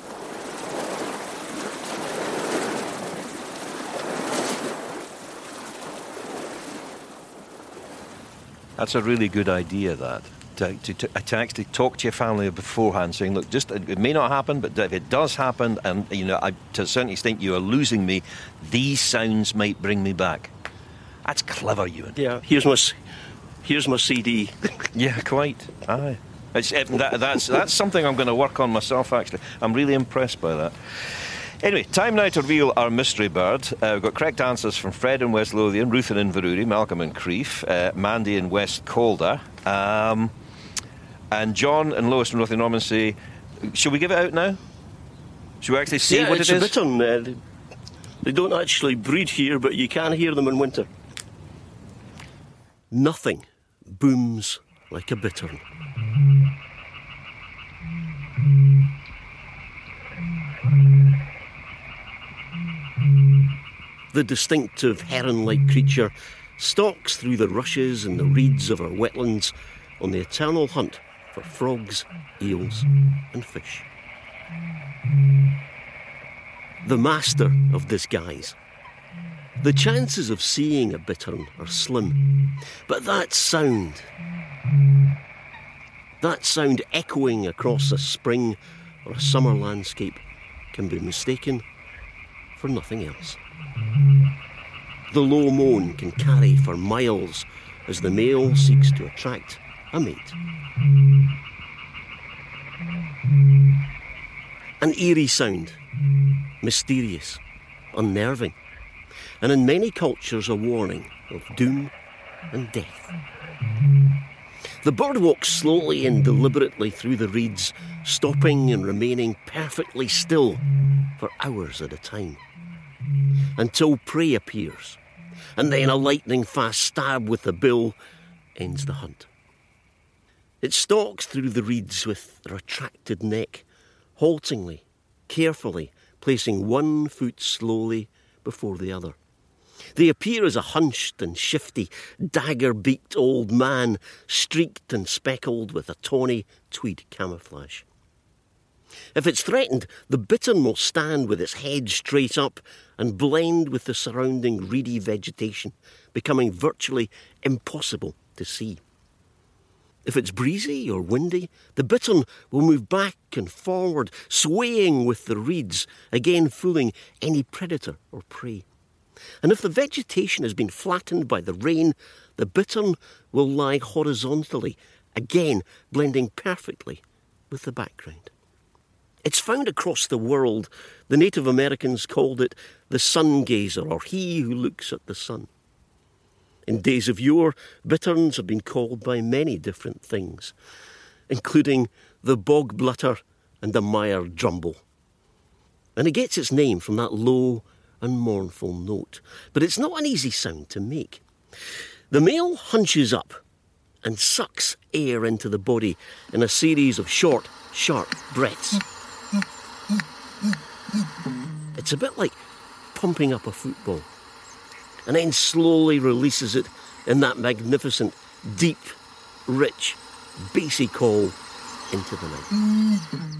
That's a really good idea, that. To, to, to actually talk to your family beforehand, saying, look, just it may not happen, but if it does happen, and you know, I, to a certain extent, you are losing me, these sounds might bring me back. That's clever, Ewan. Yeah, here's my, here's my C D. Yeah, quite. Aye, it's, it, that, that's that's something I'm going to work on myself. Actually, I'm really impressed by that. Anyway, time now to reveal our mystery bird. Uh, we've got correct answers from Fred in West Lothian, Ruth in Inverurie, Malcolm in Crieff, uh, Mandy in West Calder, um, and John and Lois from North Normancy. Shall we give it out now? Should we actually see yeah, what it's it a is? bittern. Uh, they don't actually breed here, but you can hear them in winter. Nothing booms like a bittern. The distinctive heron-like creature stalks through the rushes and the reeds of our wetlands on the eternal hunt for frogs, eels and fish. The master of disguise. The chances of seeing a bittern are slim, but that sound, that sound echoing across a spring or a summer landscape can be mistaken for nothing else. The low moan can carry for miles as the male seeks to attract a mate. An eerie sound, mysterious, unnerving, and in many cultures a warning of doom and death. The bird walks slowly and deliberately through the reeds, stopping and remaining perfectly still for hours at a time, until prey appears, and then a lightning-fast stab with the bill ends the hunt. It stalks through the reeds with a retracted neck, haltingly, carefully, placing one foot slowly before the other. They appear as a hunched and shifty, dagger-beaked old man, streaked and speckled with a tawny tweed camouflage. If it's threatened, the bittern will stand with its head straight up and blend with the surrounding reedy vegetation, becoming virtually impossible to see. If it's breezy or windy, the bittern will move back and forward, swaying with the reeds, again fooling any predator or prey. And if the vegetation has been flattened by the rain, the bittern will lie horizontally, again blending perfectly with the background. It's found across the world. The Native Americans called it the sun gazer, or he who looks at the sun. In days of yore, bitterns have been called by many different things, including the bog blutter and the mire drumble. And it gets its name from that low and mournful note, but it's not an easy sound to make. The male hunches up and sucks air into the body in a series of short, sharp breaths. It's a bit like pumping up a football, and then slowly releases it in that magnificent, deep, rich, bassy call into the night.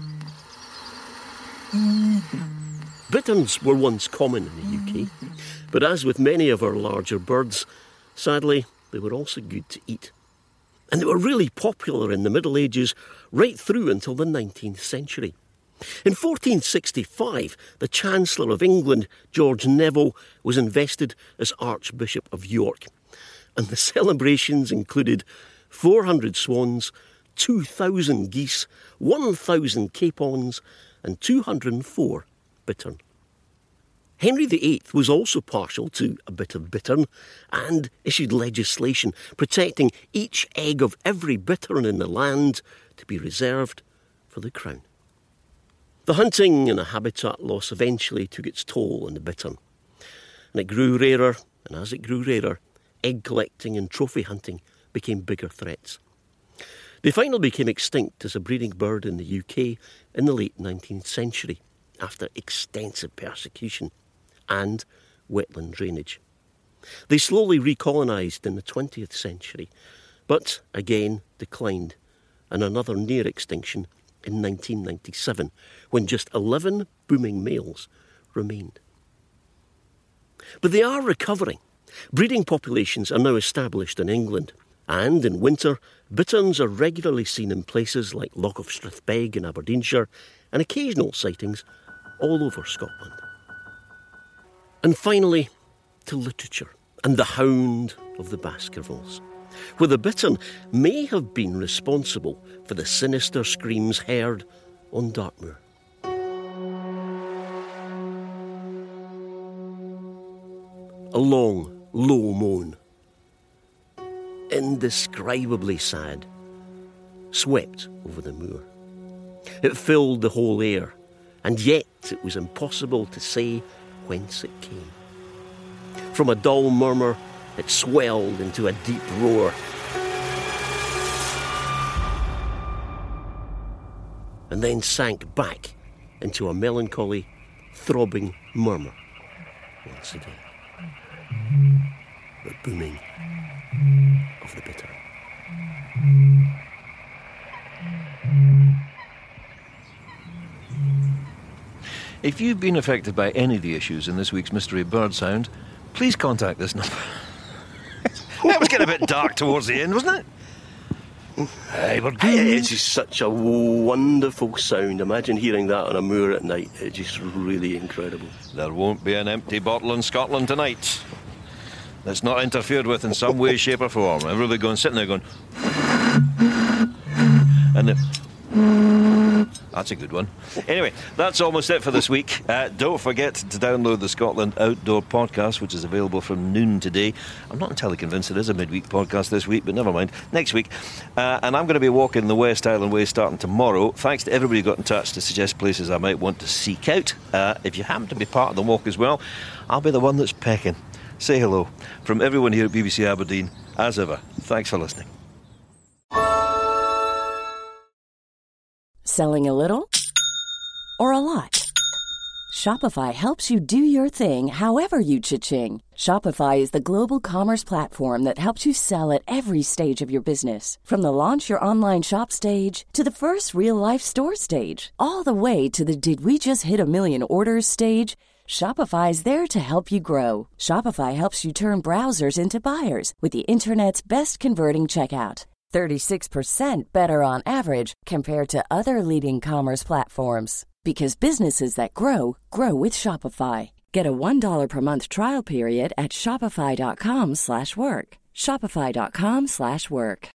Bitterns were once common in the U K, but as with many of our larger birds, sadly, they were also good to eat. And they were really popular in the Middle Ages right through until the nineteenth century. In fourteen sixty-five, the Chancellor of England, George Neville, was invested as Archbishop of York. And the celebrations included four hundred swans, two thousand geese, one thousand capons, and two hundred four bittern. Henry the Eighth was also partial to a bit of bittern and issued legislation protecting each egg of every bittern in the land to be reserved for the crown. The hunting and the habitat loss eventually took its toll on the bittern, and it grew rarer, and as it grew rarer, egg collecting and trophy hunting became bigger threats. They finally became extinct as a breeding bird in the U K in the late nineteenth century after extensive persecution and wetland drainage. They slowly recolonised in the twentieth century, but again declined, and another near extinction in nineteen ninety-seven, when just eleven booming males remained. But they are recovering. Breeding populations are now established in England, and in winter, bitterns are regularly seen in places like Loch of Strathbeg in Aberdeenshire, and occasional sightings all over Scotland. And finally, to literature and the hound of the Baskervilles, where the bittern may have been responsible for the sinister screams heard on Dartmoor. A long, low moan, indescribably sad, swept over the moor. It filled the whole air, and yet it was impossible to say whence it came. From a dull murmur, it swelled into a deep roar. And then sank back into a melancholy, throbbing murmur once again. The booming of the bittern. If you've been affected by any of the issues in this week's Mystery Bird Sound, please contact this number. That was getting a bit dark towards the end, wasn't it? Hey, we're doing... It's just such a wonderful sound. Imagine hearing that on a moor at night. It's just really incredible. There won't be an empty bottle in Scotland tonight that's not interfered with in some way, shape or form. Everybody going, sitting there going... And the... That's a good one. Anyway, that's almost it for this week. Uh, don't forget to download the Scotland Outdoor Podcast, which is available from noon today. I'm not entirely convinced it is a midweek podcast this week, but never mind. Next week. Uh, and I'm going to be walking the West Island Way starting tomorrow. Thanks to everybody who got in touch to suggest places I might want to seek out. Uh, if you happen to be part of the walk as well, I'll be the one that's pecking. Say hello. From everyone here at B B C Aberdeen, as ever, thanks for listening. Selling a little or a lot? Shopify helps you do your thing however you cha-ching. Shopify is the global commerce platform that helps you sell at every stage of your business. From the launch your online shop stage to the first real-life store stage, all the way to the did we just hit a million orders stage. Shopify is there to help you grow. Shopify helps you turn browsers into buyers with the internet's best converting checkout. thirty-six percent better on average compared to other leading commerce platforms. Because businesses that grow, grow with Shopify. Get a one dollar per month trial period at shopify.com slash work. Shopify.com slash work.